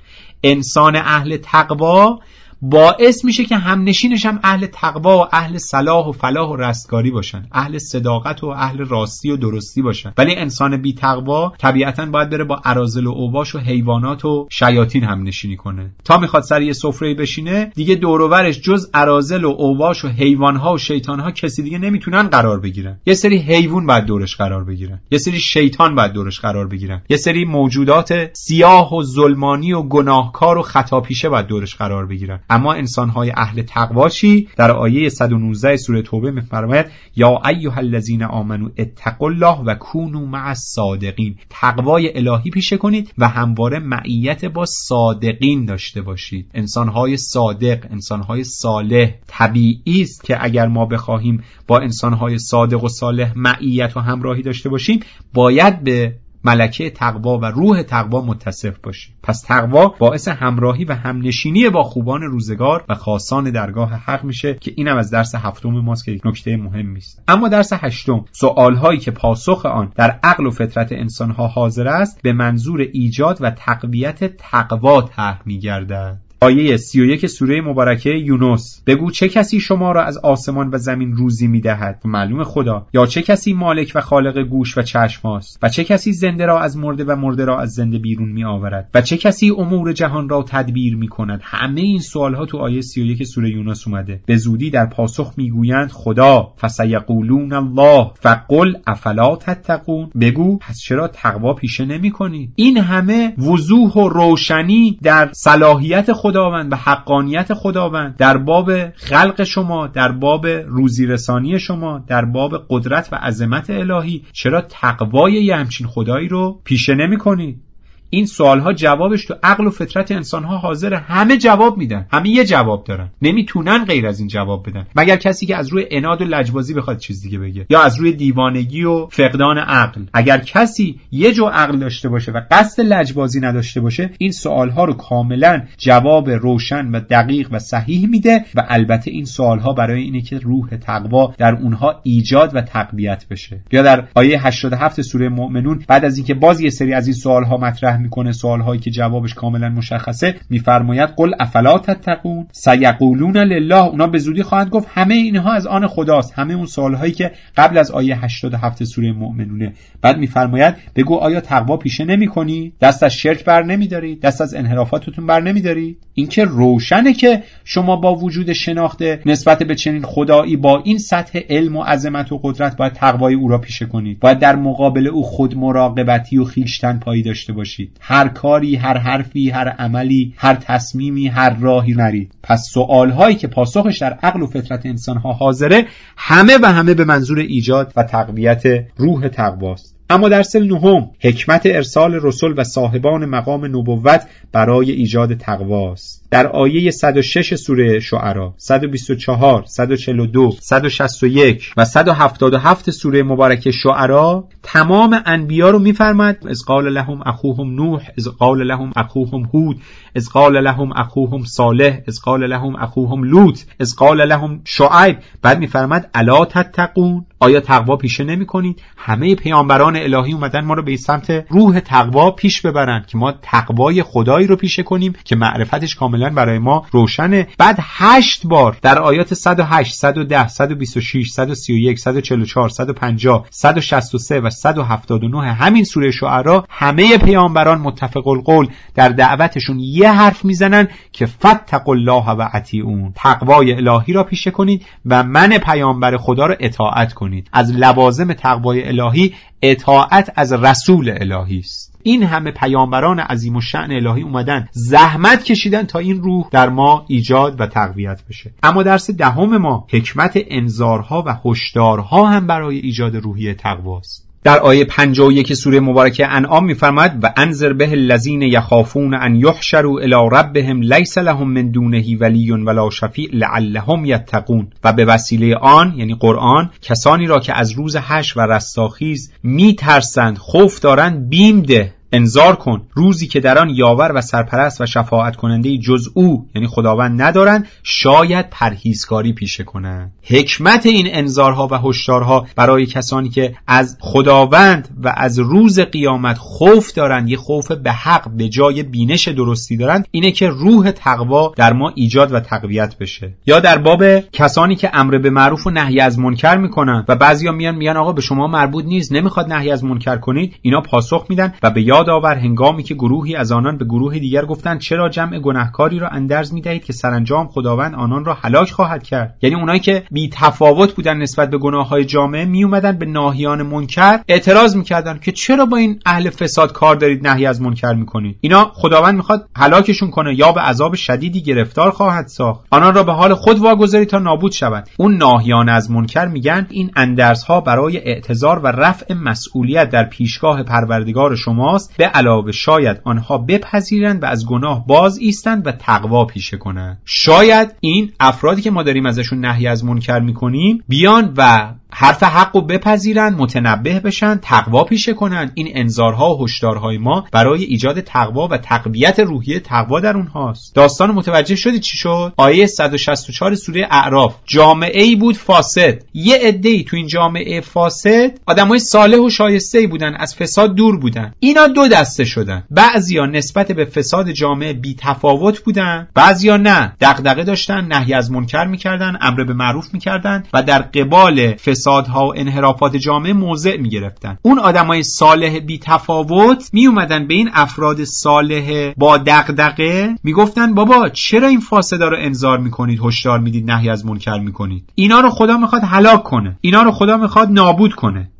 انسان اهل تقوا باعث میشه که همنشینش هم اهل تقوا و اهل صلاح و فلاح و رستگاری باشن، اهل صداقت و اهل راستی و درستی باشن. ولی انسان بی تقوا طبیعتاً باید بره با اراذل و اوباش و حیوانات و شیاطین همنشینی کنه. تا میخواد سر یه سفره بشینه، دیگه دور و برش جز اراذل و اوباش و حیوانها و شیطانها کسی دیگه نمیتونن قرار بگیرن. یه سری حیوان باید دورش قرار بگیرن، یه سری شیطان باید دورش قرار بگیرن، یه سری موجودات سیاه و ظلمانی و گناهکار و خطاپیشه باید دورش قرار بگیرن. اما انسان‌های اهل تقوا چی؟ در آیه صد و نوزده سوره توبه می‌فرماید یا ایها الذین آمنوا اتقوا الله و کونوا مع الصادقین. تقوای الهی پیشه کنید و همواره معیت با صادقین داشته باشید. انسان‌های صادق، انسان‌های صالح. طبیعی است که اگر ما بخواهیم با انسان‌های صادق و صالح معیت و همراهی داشته باشیم، باید به ملکه تقوا و روح تقوا متصف باشیم. پس تقوا باعث همراهی و همنشینی با خوبان روزگار و خاصان درگاه حق میشه که اینم از درس هفتم ماست که یک نکته مهمی است. اما درس هشتم، سوالهایی که پاسخ آن در عقل و فطرت انسانها حاضر است، به منظور ایجاد و تقویت تقوا طرح میگردد. آیه سی و یک سوره مبارکه یونس: بگو چه کسی شما را از آسمان و زمین روزی میدهد؟ معلوم خدا. یا چه کسی مالک و خالق گوش و چشم است؟ و چه کسی زنده را از مرده و مرده را از زنده بیرون می آورد؟ و چه کسی امور جهان را تدبیر می کند؟ همه این سوال ها تو آیه سی و یک سوره یونس اومده. به زودی در پاسخ میگویند خدا. فسیقولون الله فقل افلا تتقون. بگو پس چرا تقوا پیشه نمی کنی؟ این همه وضوح و روشنی در صلاحیت خدا خداوند و حقانیت خداوند در باب خلق شما، در باب روزی رسانی شما، در باب قدرت و عظمت الهی، چرا تقوای یه همچین خدایی رو پیشه نمی کنید؟ این سوالها جوابش تو عقل و فطرت انسانها حاضره، همه جواب میدن، همه یه جواب دارن، نمیتونن غیر از این جواب بدن، مگر کسی که از روی عناد و لجبازی بخواد چیز دیگه بگه، یا از روی دیوانگی و فقدان عقل. اگر کسی یه جو عقل داشته باشه و قصد لجبازی نداشته باشه، این سوالها رو کاملا جواب روشن و دقیق و صحیح میده و البته این سوالها برای اینه که روح تقوا در اونها ایجاد و تقویت بشه. یا در آیه هشتاد و هفت سوره مؤمنون بعد از اینکه باز یه سری از این سوالها مطرح میکنه، سوالهایی که جوابش کاملا مشخصه، میفرماید قل افلا تتقون سیقولون لله، اونا به زودی خواهند گفت همه اینها از آن خداست، همه اون سوالهایی که قبل از آیه هشتاد و هفت سوره مؤمنونه. بعد میفرماید بگو آیا تقوا پیشه نمیکنی؟ دست از شرک بر نمیداری؟ دست از انحرافاتتون بر نمیداری؟ این که روشنه که شما با وجود شناخته نسبت به چنین خدایی با این سطح علم و عظمت و قدرت باید تقوای او را پیشه کنید، باید در مقابل او خود مراقبتی و خویشتن پایی داشته باشید، هر کاری، هر حرفی، هر عملی، هر تصمیمی، هر راهی نرید. پس سوالهایی که پاسخش در عقل و فطرت انسانها حاضره، همه و همه به منظور ایجاد و تقویت روح تقواست. اما درس نهم، حکمت ارسال رسول و صاحبان مقام نبوت برای ایجاد تقواست. در آیه صد و شش سوره شعرا، صد و بیست و چهار، صد و چهل و دو، صد و شصت و یک و صد و هفتاد و هفت سوره مبارکه شعرا تمام انبیا رو میفرماد اذ قال لهم اخوهم نوح اذ قال لهم اخوهم هود اذ قال لهم اخوهم صالح اذ قال لهم اخوهم لوط اذ قال لهم شعیب. بعد میفرماد الا تتقون، آیا تقوا پیشه نمی کنید؟ همه پیامبران الهی اومدن ما رو به سمت روح تقوا پیش ببرن که ما تقوای خدایی رو پیشه کنیم که معرفتش کاملا برای ما روشنه. بعد هشت بار در آیات صد و هشت، صد و ده، صد و بیست و شش، صد و سی و یک، صد و چهل و چهار، صد و پنجاه، صد و شصت و سه و صد و هفتاد و نه همین سوره شعرا همه پیامبران متفق القول در دعوتشون یه حرف میزنن که فاتقوا الله و اطیعون، تقوای الهی را پیشه کنید و من پیامبر خدا را اطاعت کنید. از لوازم تقوای الهی اطاعت از رسول الهی است. این همه پیامبران عظیم الشأن الهی اومدن زحمت کشیدن تا این روح در ما ایجاد و تقویت بشه. اما درس دهم ما حکمت انذارها و هشدارها هم برای ایجاد روحیه تقواست. در آیه پنجاه و یک سوره مبارکه انعام می‌فرماید و انذر به الذین یخافون ان یحشروا الی ربهم لیس لهم من دونه ولی ولا شفیع لعلهم یتقون، و به وسیله آن یعنی قرآن کسانی را که از روز حشر و رستاخیز میترسند خوف دارند بیم ده، انذار کن روزی که در آن یاور و سرپرست و شفاعت کننده جز او یعنی خداوند ندارند، شاید پرهیزکاری پیشه کنند. حکمت این انذارها و هشدارها برای کسانی که از خداوند و از روز قیامت خوف دارند، یه خوف به حق به جای بینش درستی دارند، اینه که روح تقوا در ما ایجاد و تقویت بشه. یا در باب کسانی که امر به معروف و نهی از منکر میکنن و بعضیا میان میگن آقا به شما مربوط نیست، نمیخواد نهی از منکر کنید، اینا پاسخ میدن و به یاد آور هنگامی که گروهی از آنان به گروه دیگر گفتند چرا جمع گناهکاری را اندرز می‌دهید که سرانجام خداوند آنان را هلاک خواهد کرد. یعنی اونایی که بی تفاوت بودن نسبت به گناه‌های جامعه می اومدن به ناهیان منکر اعتراض می‌کردن که چرا با این اهل فساد کار دارید، نهی از منکر می‌کنید. اینا خداوند می‌خواد هلاکشون کنه یا به عذاب شدیدی گرفتار خواهد ساخت. آنان را به حال خود واگذارید تا نابود شوند. اون ناهیان از منکر میگن این اندرزها برای اعتذار و رفع مسئولیت در پیشگاه پروردگار شماست، به علاوه شاید آنها بپذیرند و از گناه باز ایستند و تقوا پیشه کنند. شاید این افرادی که ما داریم ازشون نهی از منکر میکنیم بیان و حرف حق رو بپذیرن، متنبه بشن، تقوا پیشه کنن. این انذارها و هشدارهای ما برای ایجاد تقوا و تقویت روحیه تقوا در اونهاست. داستان متوجه شدید چی شد؟ آیه صد و شصت و چهار سوره اعراف، جامعه‌ای بود فاسد، یه عده‌ای تو این جامعه فاسد آدمای صالح و شایسته‌ای بودن، از فساد دور بودن. اینا دو دسته شدن، بعضیا نسبت به فساد جامعه بی تفاوت بودن، بعضیا نه، دغدغه داشتن، نهی از منکر میکردن، امر به معروف میکردن و در قبال فسادها و انحرافات جامعه موضع میگرفتن. اون آدمای صالح بی تفاوت می اومدن به این افراد صالح با دغدغه میگفتن بابا چرا این فاسدا رو انذار میکنید، هشدار میدید، نهی از منکر میکنید؟ اینا رو خدا میخواد هلاک کنه، اینا رو خدا میخواد نابود کنه.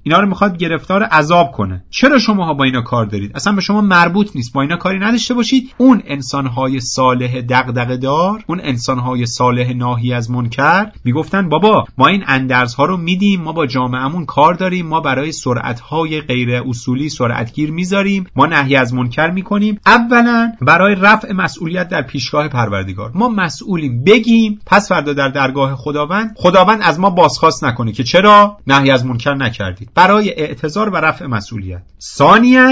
اینا رو میخواد گرفتار عذاب کنه. چرا شماها با اینا کار دارید؟ اصلا به شما مربوط نیست، با اینا کاری نداشته باشید. اون انسانهای صالح دغدغه دار، اون انسانهای صالح ناهی از منکر میگفتن بابا ما این اندرزها رو میدیم، ما با جامعهمون کار داریم، ما برای سرعتهای غیر اصولی سرعتگیر میذاریم، ما نهی از منکر میکنیم. اولا برای رفع مسئولیت در پیشگاه پروردگار، ما مسئولیم، بگیم پس فردا در درگاه خداوند خداوند از ما بازخواست نکنه که چرا نهی از منکر نکردید، برای اعتذار و رفع مسئولیت. ثانیاً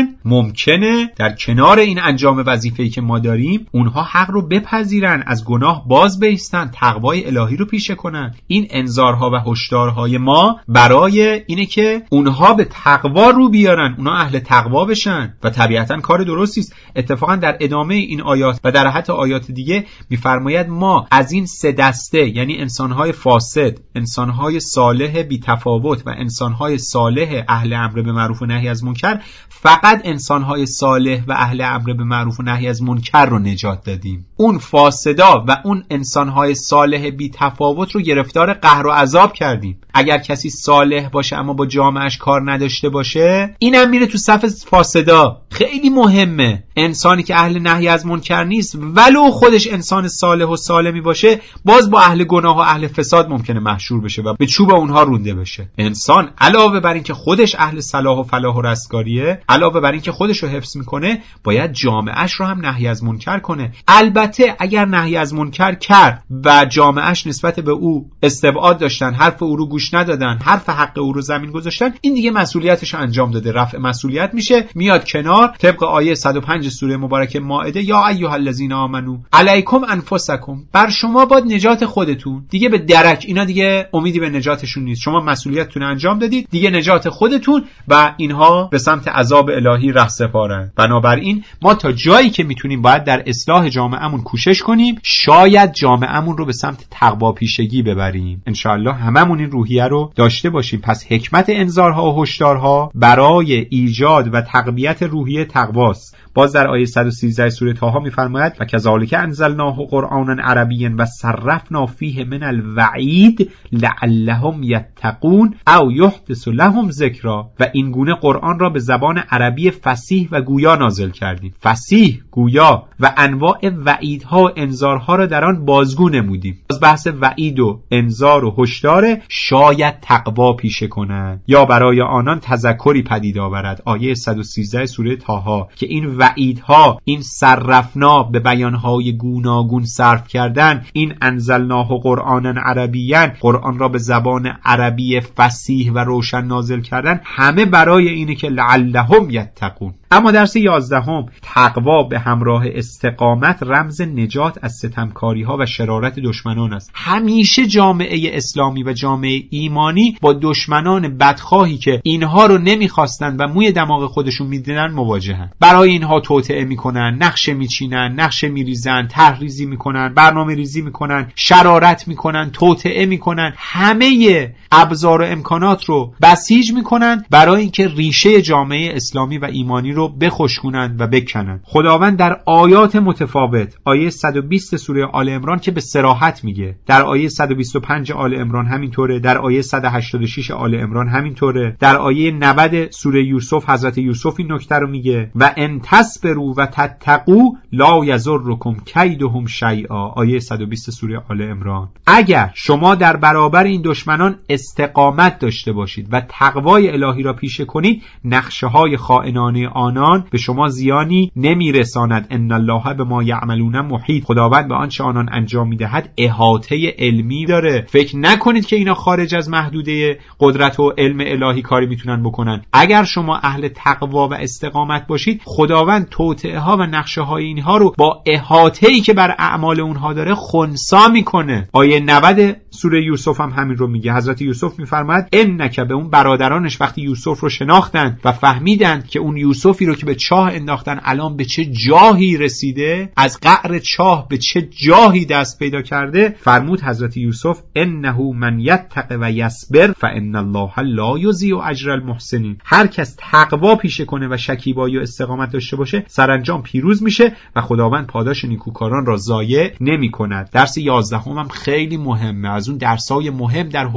ممکنه در کنار این انجام وظیفه‌ای که ما داریم اونها حق رو بپذیرن، از گناه باز بایستن، تقوای الهی رو پیشه کنن. این انذارها و هشدارهای ما برای اینه که اونها به تقوا رو بیارن، اونها اهل تقوا بشن و طبیعتاً کار درستی است. اتفاقاً در ادامه این آیات و در حتی آیات دیگه میفرماید ما از این سه دسته، یعنی انسانهای فاسد، انسانهای صالح بی تفاوت و انسانهای صالح اهل امر به معروف و نهی از منکر، فقط انسانهای صالح و اهل امر به معروف و نهی از منکر رو نجات دادیم. اون فاسدا و اون انسانهای صالح بی تفاوت رو گرفتار قهر و عذاب کردیم. اگر کسی صالح باشه اما با جامعهش کار نداشته باشه، اینم میره تو صف فاسدا. خیلی مهمه انسانی که اهل نهی از منکر نیست ولو خودش انسان صالح و سالمی باشه، باز با اهل گناه و اهل فساد ممکنه محشور بشه و به چوب اونها رونده بشه. انسان علاوه بر این که خودش اهل صلاح و فلاح و رستگاریه، علاوه بر این که خودش رو حفظ میکنه، باید جامعهش رو هم نهی از منکر کنه. البته اگر نهی از منکر کرد و جامعهش نسبت به او استبعاد داشتن، حرف او رو گوش ندادن، حرف حق او رو زمین گذاشتن، این دیگه مسئولیتش رو انجام داده، رفع مسئولیت میشه، میاد کنار. طبق آیه صد و پنج سوره مبارکه مائده، یا ایها الذین آمنو علیکم انفسکم، بر شما باید نجات خودتون. دیگه به درک اینا دیگه امیدی به نجاتشون نیست، شما مسئولیتتون انجام دادید، دیگه نجات خودتون و اینها به سمت عذاب الهی رهسپارن. بنابراین ما تا جایی که میتونیم باید در اصلاح جامعهمون کوشش کنیم، شاید جامعهمون رو به سمت تقوا پیشگی ببریم. انشاءالله هممون این روحیه رو داشته باشیم. پس حکمت انذارها و هشدارها برای ایجاد و تقویت روحیه تقواست. باز در آیه صد و سیزده سوره طه میفرماید و کذالک انزلناه قرآنا عربیا و صرفنا فیه من الوعید لعلهم یتقون او یحدث لهم ذکرا، و این گونه قرآن را به زبان عربی فصیح و گویا نازل کردیم. فصیح، گویا و انواع وعیدها و انذارها را در آن بازگو نمودیم. باز بحث وعید و انذار و هشدار، شاید تقوا پیشه کنند یا برای آنان تذکری پدید آورد. آیه صد و سیزده سوره طه که این وعیدها، این صرفنا به بیانهای گوناگون صرف کردن، این انزلناه قرآنا عربیا، قرآن را به زبان عربی فصیح و روشن نازل کردن، همه برای اینه که لعلهم یتقون. اما درس یازدهم، تقوا به همراه استقامت رمز نجات از ستمکاری ها و شرارت دشمنان است. همیشه جامعه اسلامی و جامعه ایمانی با دشمنان بدخواهی که اینها رو نمیخواستن و موی دماغ خودشون میدیدن مواجهن. برای اینها توطئه میکنن، نقشه میچینن، نقشه میریزن، طرحریزی میکنن، برنامه ریزی میکنن، شرارت میکنن، توطئه میکنن، همه ابزار و امکانات رو بسیج میکنن برای اینکه ریشه جامعه اسلامی و ایمانی رو بخشکنن و بکنن. خداوند در آیات متفاوت، آیه صد و بیست سوره آل عمران که به صراحت میگه، در آیه صد و بیست و پنج آل عمران همینطوره، در آیه صد و هشتاد و شش آل عمران همینطوره، در آیه نود سوره یوسف حضرت یوسف این نکته رو میگه و ان تصبروا و تتقوا لا یضرکم کیدهم شیئا، آیه صد و بیست سوره آل عمران. اگر شما در برابر این دشمنان استقامت داشته باشید و تقوای الهی را پیشه کنید، نقشه های خائنانه آنان به شما زیانی نمیرساند. ان الله بما یعملون محیط، خداوند به آنچه آنان انجام میدهد احاطه علمی داره. فکر نکنید که اینا خارج از محدوده قدرت و علم الهی کاری میتونن بکنن. اگر شما اهل تقوا و استقامت باشید، خداوند توطئه ها و نقشه های اینها رو با احاطه‌ای که بر اعمال اونها داره خنثی میکنه. آیه نود سوره یوسف هم همین رو میگه. حضرت یوسف میفرماید انک، به اون برادرانش وقتی یوسف رو شناختن و فهمیدن که اون یوسفی رو که به چاه انداختن الان به چه جاهی رسیده، از قعر چاه به چه جاهی دست پیدا کرده، فرمود حضرت یوسف انه من یتق و یصبر فان الله لا یضیع اجر المحسنین. هر کس تقوا پیشه کنه و شکیبایی و استقامت داشته باشه، سرانجام پیروز میشه و خداوند پاداش نیکوکاران را ضایع نمی‌کند. درس یازدهم هم خیلی مهمه، از اون درسای مهم در حوزه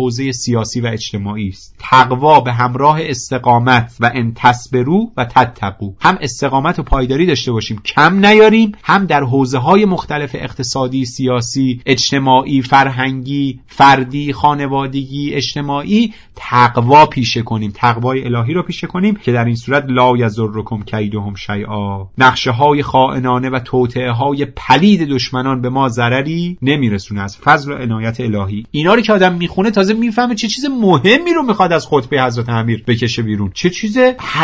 سیاسی و اجتماعی است. تقوا به همراه استقامت و ان تصبروا و تتقوا، هم استقامت و پایداری داشته باشیم، کم نیاریم، هم در حوزه‌های مختلف اقتصادی، سیاسی، اجتماعی، فرهنگی، فردی، خانوادگی، اجتماعی تقوا پیشه کنیم، تقوای الهی را پیشه کنیم که در این صورت لا یضرکم کیدهم شیئا، نقشه‌های خائنانه و توطئه‌های پلید دشمنان به ما ضرری نمیرسونه از فضل و عنایت الهی. اینا رو که آدم میخونه تازه میفهمه چه چیز مهمی رو میخواد از خطبه حضرت امیر بکشه بیرون، چه چیز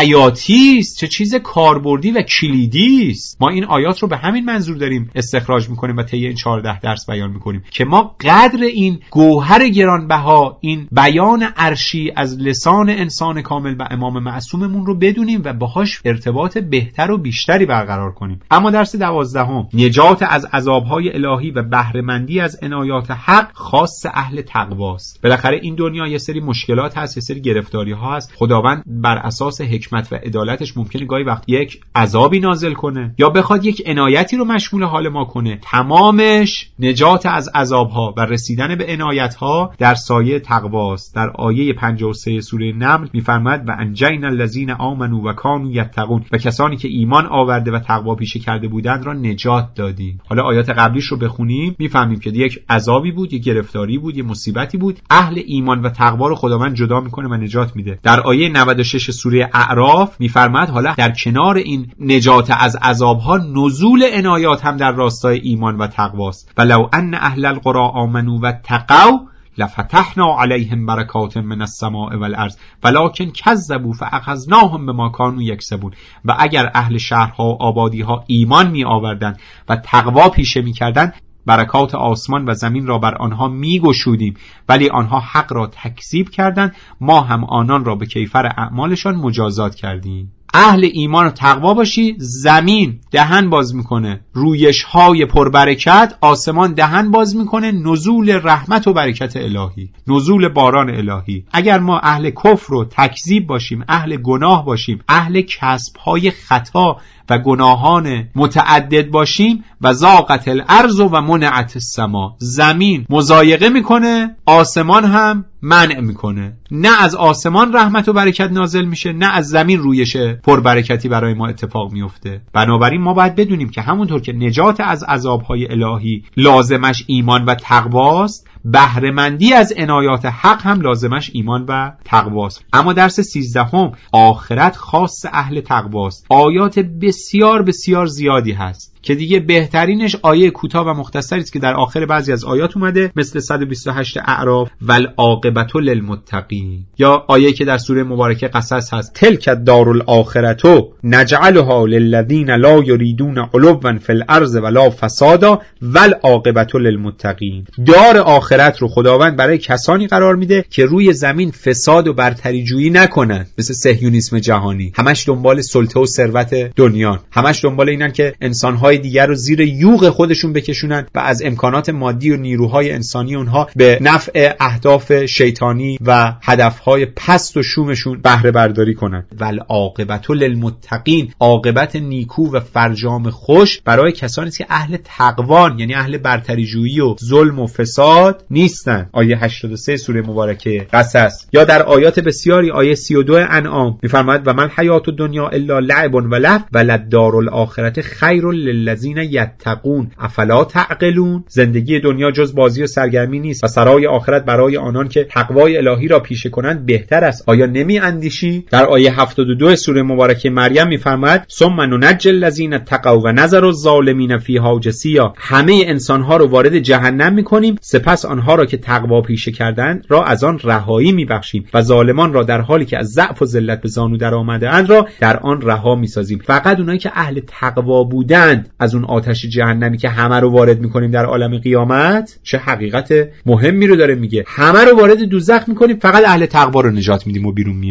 حیاتی است، چه چیز کاربردی و کلیدی است. ما این آیات رو به همین منظور داریم استخراج میکنیم و طی این چهارده درس بیان میکنیم که ما قدر این گوهر گرانبها، این بیان عرشی از لسان انسان کامل و امام معصوممون رو بدونیم و باهاش ارتباط بهتر و بیشتری برقرار کنیم. اما درس دوازدهم، نجات از عذابهای الهی و بهره‌مندی از عنایات حق خاص اهل تقواست. بالاخره این دنیا یه سری مشکلات هست، یه سری گرفتاری ها هست. خداوند بر اساس حکمت و عدالتش ممکنه گاهی وقت یک عذابی نازل کنه یا بخواد یک عنایتی رو مشمول حال ما کنه. تمامش نجات از عذابها و رسیدن به عنایتها در سایه تقواست. در آیه پنجاه و سه سوره نمل میفرماید و انجینا الذین آمنوا و کانوا یتقون، و کسانی که ایمان آورده و تقوا پیشه کرده بودند را نجات دادیم. حالا آیات قبلیش رو بخونیم میفهمیم که یک عذابی بود، یک گرفتاری بود، یک مصیبتی بود. اهل ایمان و تقوا رو خداوند جدا میکنه و نجات میده. در آیه نود و شش سوره اعراف میفرماید حالا در کنار این نجات از عذابها نزول عنایات هم در راستای ایمان و تقواست. ولو ان اهل القرى آمنوا واتقوا لفتحنا علیهم برکات من السماء والارض ولکن کذبوا فاخذناهم بما کانوا یکسبون. و اگر اهل شهرها و آبادیها ایمان می آوردند و تقوا پیشه می کردند، برکات آسمان و زمین را بر آنها می گشودیم، ولی آنها حق را تکذیب کردند، ما هم آنان را به کیفر اعمالشان مجازات کردیم. اهل ایمان و تقوا باشی، زمین دهن باز میکنه، رویش های پربرکت، آسمان دهن باز میکنه، نزول رحمت و برکت الهی، نزول باران الهی. اگر ما اهل کفر و تکذیب باشیم، اهل گناه باشیم، اهل کسب های خطا و گناهان متعدد باشیم، و ضاقت الارض و منعت السما، زمین مضایقه میکنه، آسمان هم منع میکنه. نه از آسمان رحمت و برکت نازل میشه، نه از زمین رویش پربرکتی برای ما اتفاق میفته. بنابراین ما باید بدونیم که همونطور که نجات از عذابهای الهی لازمش ایمان و تقواست، بهره‌مندی از عنایات حق هم لازمش ایمان و تقواست. اما درس سیزدهم، آخرت خاص اهل تقواست. آیات بسیار بسیار زیادی هست که دیگه بهترینش آیه کوتاه و مختصری است که در آخر بعضی از آیات اومده، مثل صد و بیست و هشت اعراف والعاقبة للمتقین، یا آیه که در سوره مبارکه قصص هست تلک الدار الاخرة نجعلها للذین لا یریدون علوا فی الارض ولا فسادا والعاقبة للمتقین. دار آخرت رو خداوند برای کسانی قرار میده که روی زمین فساد و برتری جویی نکنن، مثل صهیونیسم جهانی، همش دنبال سلطه و ثروت دنیا، همش دنبال اینن که انسان‌های دیگر رو زیر یوغ خودشون بکشونن و از امکانات مادی و نیروهای انسانی اونها به نفع اهداف شیطانی و هدفهای پست و شومشون بهره برداری کنن. والعاقبة للمتقین، عاقبت نیکو و فرجام خوش برای کسانی که اهل تقوان، یعنی اهل برتری جویی و ظلم و فساد نیستن. آیه هشتاد و سه سوره مبارکه قصص. یا در آیات بسیاری، آیه سی و دو انعام میفرماید و من حیات الدنیا الا لعب و لهو وللدار الاخرة خیر للذین یتقون افلا تعقلون. زندگی دنیا جز بازی و سرگرمی نیست و سرای آخرت برای آنان که تقوای الهی را پیشه کنند بهتر است. آیا نمی اندیشی؟ در آیه هفتاد و دو سوره مبارکه مریم میفرماید ثم ننجی الذین اتقوا و نذر الظالمین فیها جثیا. همه انسانها رو وارد جهنم میکنیم، سپس آنها را که تقوا پیشه کردند را از آن رهایی میبخشیم و ظالمان را در حالی که از ضعف و ذلت به زانو در آمده اند را در آن رها میسازیم. فقط اونایی که اهل تقوا بودند از اون آتش جهنمی که همه رو وارد میکنیم در عالم قیامت، چه حقیقت مهمی رو داره میگه، همه رو وارد دوزخ میکنیم، فقط اهل تقوا رو نجات میدیم و بیرون میاریم.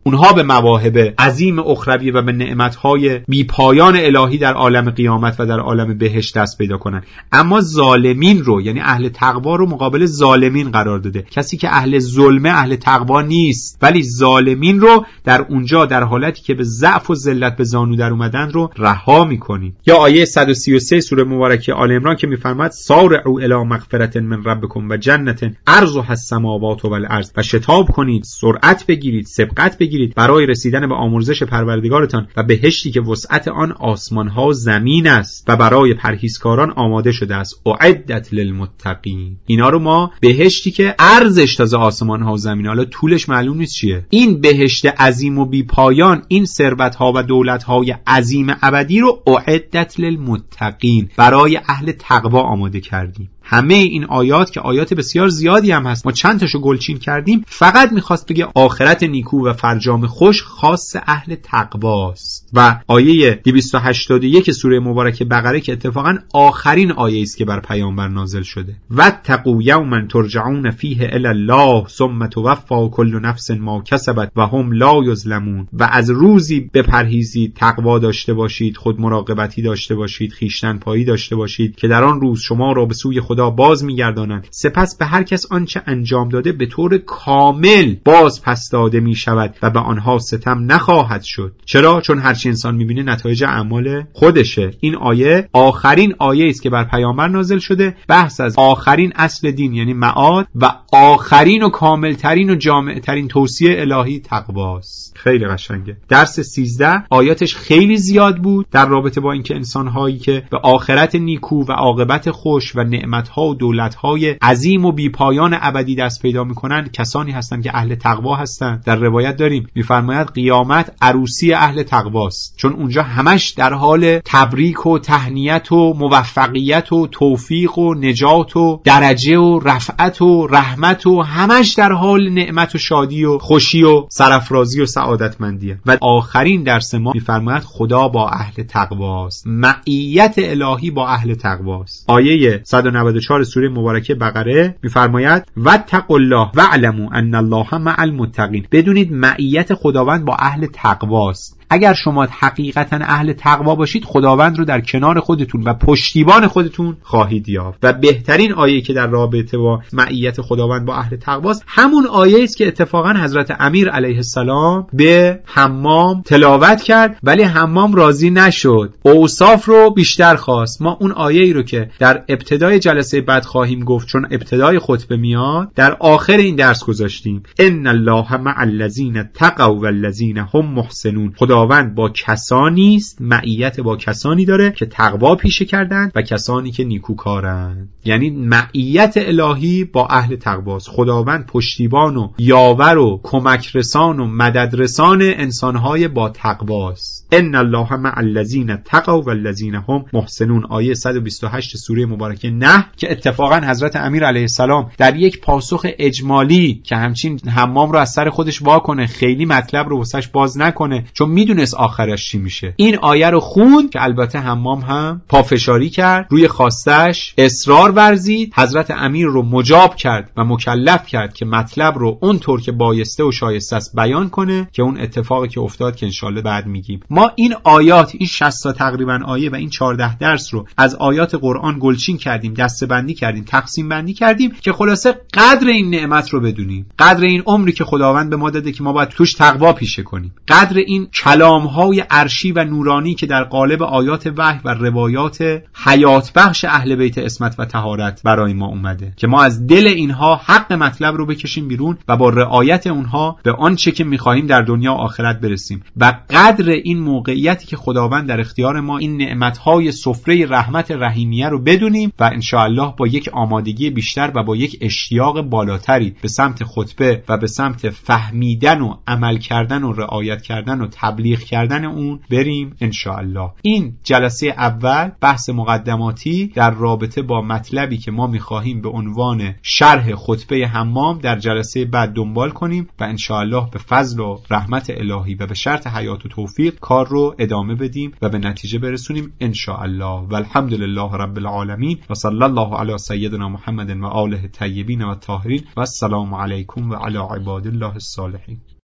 اونها به مواهب عظیم اخروی و به نعمت‌های بی‌پایان الهی در عالم قیامت و در عالم بهشت دست پیدا کنن. اما ظالمین رو، یعنی اهل تقوا رو مقابل ظالمین قرار داده. کسی که اهل ظلمه اهل تقوا نیست، ولی ظالمین رو در اونجا در حالتی که به ضعف و ذلت به زانو در اومدن رو رها می‌کنیم. یا آیه صد و سی و سه سوره مبارکه آل عمران که می‌فرماد سارعوا الی مغفرة من ربکم و جنة عرضها السماوات والارض، و شتاب کنید، سرعت بگیرید، سبقت بگیرید برای رسیدن به آمرزش پروردگارتان و بهشتی که وسعت آن آسمان‌ها و زمین است و برای پرهیزکاران آماده شده است. اعدت للمتقین. اینا رو ما بهشتی که عرضش تازه آسمان‌ها و زمین، حالا طولش معلوم نیست چیه، این بهشت عظیم و بی پایان، این ثروت‌ها و دولت‌های عظیم ابدی رو اعدت للمتقین، برای اهل تقوا آماده کردیم. همه این آیات که آیات بسیار زیادی هم هست، ما چند تاشو گلچین کردیم، فقط میخواست بگه آخرت نیکو و فرجام خوش خاص اهل تقواست. و آیه دویست و هشتاد و یک سوره مبارکه بقره که اتفاقا آخرین آیه است که بر پیامبر نازل شده، واتقوا یوما ترجعون فیه الی الله ثم توفی کل نفس ما کسبت و هم لا یظلمون. و از روزی بپرهیزید، تقوا داشته باشید، خود مراقبتی داشته باشید، خویشتن پایی داشته باشید که در آن روز شما را به سوی خدا باز میگردانند، سپس به هر کس آنچه انجام داده به طور کامل باز پس داده می شود و به آنها ستم نخواهد شد. چرا؟ چون هر چی انسان میبینه نتایج اعمال خودشه. این آیه آخرین آیه است که بر پیامبر نازل شده، بحث از آخرین اصل دین یعنی معاد و آخرین و کاملترین و جامعترین توصیه الهی تقواست. خیلی قشنگه. درس سیزده آیاتش خیلی زیاد بود در رابطه با اینکه انسان‌هایی که به آخرت نیکو و عاقبت خوش و نعمت‌ها و دولت‌های عظیم و بی‌پایان ابدی دست پیدا می‌کنن کسانی هستند که اهل تقوا هستند. در روایت داریم می‌فرماید قیامت عروسی اهل تقواست، چون اونجا همش در حال تبریک و تهنیت و موفقیت و توفیق و نجات و درجه و رفعت و رحمت و همش در حال نعمت و شادی و خوشی و سرافرازی و سعادتمندیه. و آخرین درس ما می‌فرماید خدا با اهل تقواست، معیت الهی با اهل تقواست. آیه صد و نود و چهار سوره مبارکه بقره می‌فرماید واتقوا الله واعلموا ان الله مع المتقین. بدونید معیت خداوند با اهل تقواست. اگر شما حقیقتا اهل تقوا باشید، خداوند رو در کنار خودتون و پشتیبان خودتون خواهید یافت. و بهترین آیه که در رابطه با معیت خداوند با اهل تقواست همون آیه است که اتفاقا حضرت امیر علیه السلام به حمام تلاوت کرد، ولی حمام راضی نشد، اوصاف رو بیشتر خواست. ما اون آیه ای رو که در ابتدای جلسه بعد خواهیم گفت، چون ابتدای خطبه میاد، در آخر این درس گذاشتیم ان الله مع الذین اتقوا والذین هم محسنون. خداوند با کسانی است، معیت با کسانی داره که تقوا پیشه کردند و کسانی که نیکوکارند. یعنی معیت الهی با اهل تقواست. خداوند پشتیبان و یاور و کمک رسان و مدد رسان انسانهای با تقواست. ان الله مع الذین اتقوا والذین هم محسنون. آیه صد و بیست و هشت سوره مبارکه نه که اتفاقا حضرت امیر علیه السلام در یک پاسخ اجمالی که همچین حمام رو از سر خودش وا کنه، خیلی مطلب رو واسش باز نکنه، چون میدونست آخرش چی میشه، این آیه رو خوند که البته حمام هم پافشاری کرد، روی خواستش اصرار ورزید، حضرت امیر رو مجاب کرد و مکلف کرد که مطلب رو اونطور که بایسته و شایسته است بیان کنه، که اون اتفاقی که افتاد که انشالله بعد میگیم. ما این آیات، این شصت تا تقریبا آیه و این چهارده درس رو از آیات قرآن گلچین کردیم، دسته بندی کردیم، تقسیم بندی کردیم که خلاصه قدر این نعمت رو بدونیم، قدر این عمری که خداوند به ما داده که ما باید توش تقوا پیشه کنیم، قدر این کلام‌های عرشی و نورانی که در قالب آیات وحی و روایات حیات بخش اهل بیت عصمت و طهارت برای ما اومده، که ما از دل اینها حق مطلب رو بکشیم بیرون و با رعایت اونها به آنچه که می‌خواهیم در دنیا و آخرت برسیم. و قدر این موقعیتی که خداوند در اختیار ما این نعمت‌های سفره رحمت رحیمیه رو بدونیم و ان شاء الله با یک آمادگی بیشتر و با یک اشتیاق بالاتری به سمت خطبه و به سمت فهمیدن و عمل کردن و رعایت کردن و تبلیغ کردن اون بریم ان شاء الله. این جلسه اول بحث مقدماتی در رابطه با مطلبی که ما می‌خواهیم به عنوان شرح خطبه حمام در جلسه بعد دنبال کنیم و ان شاء الله به فضل و رحمت الهی و به شرط حیات و توفیق کار رو ادامه بدیم و به نتیجه برسونیم ان شاء الله. والحمد لله رب العالمین و صلی الله علی سیدنا محمد و آله الطیبین و الطاهرین و السلام علیکم و علی عباد الله الصالحین.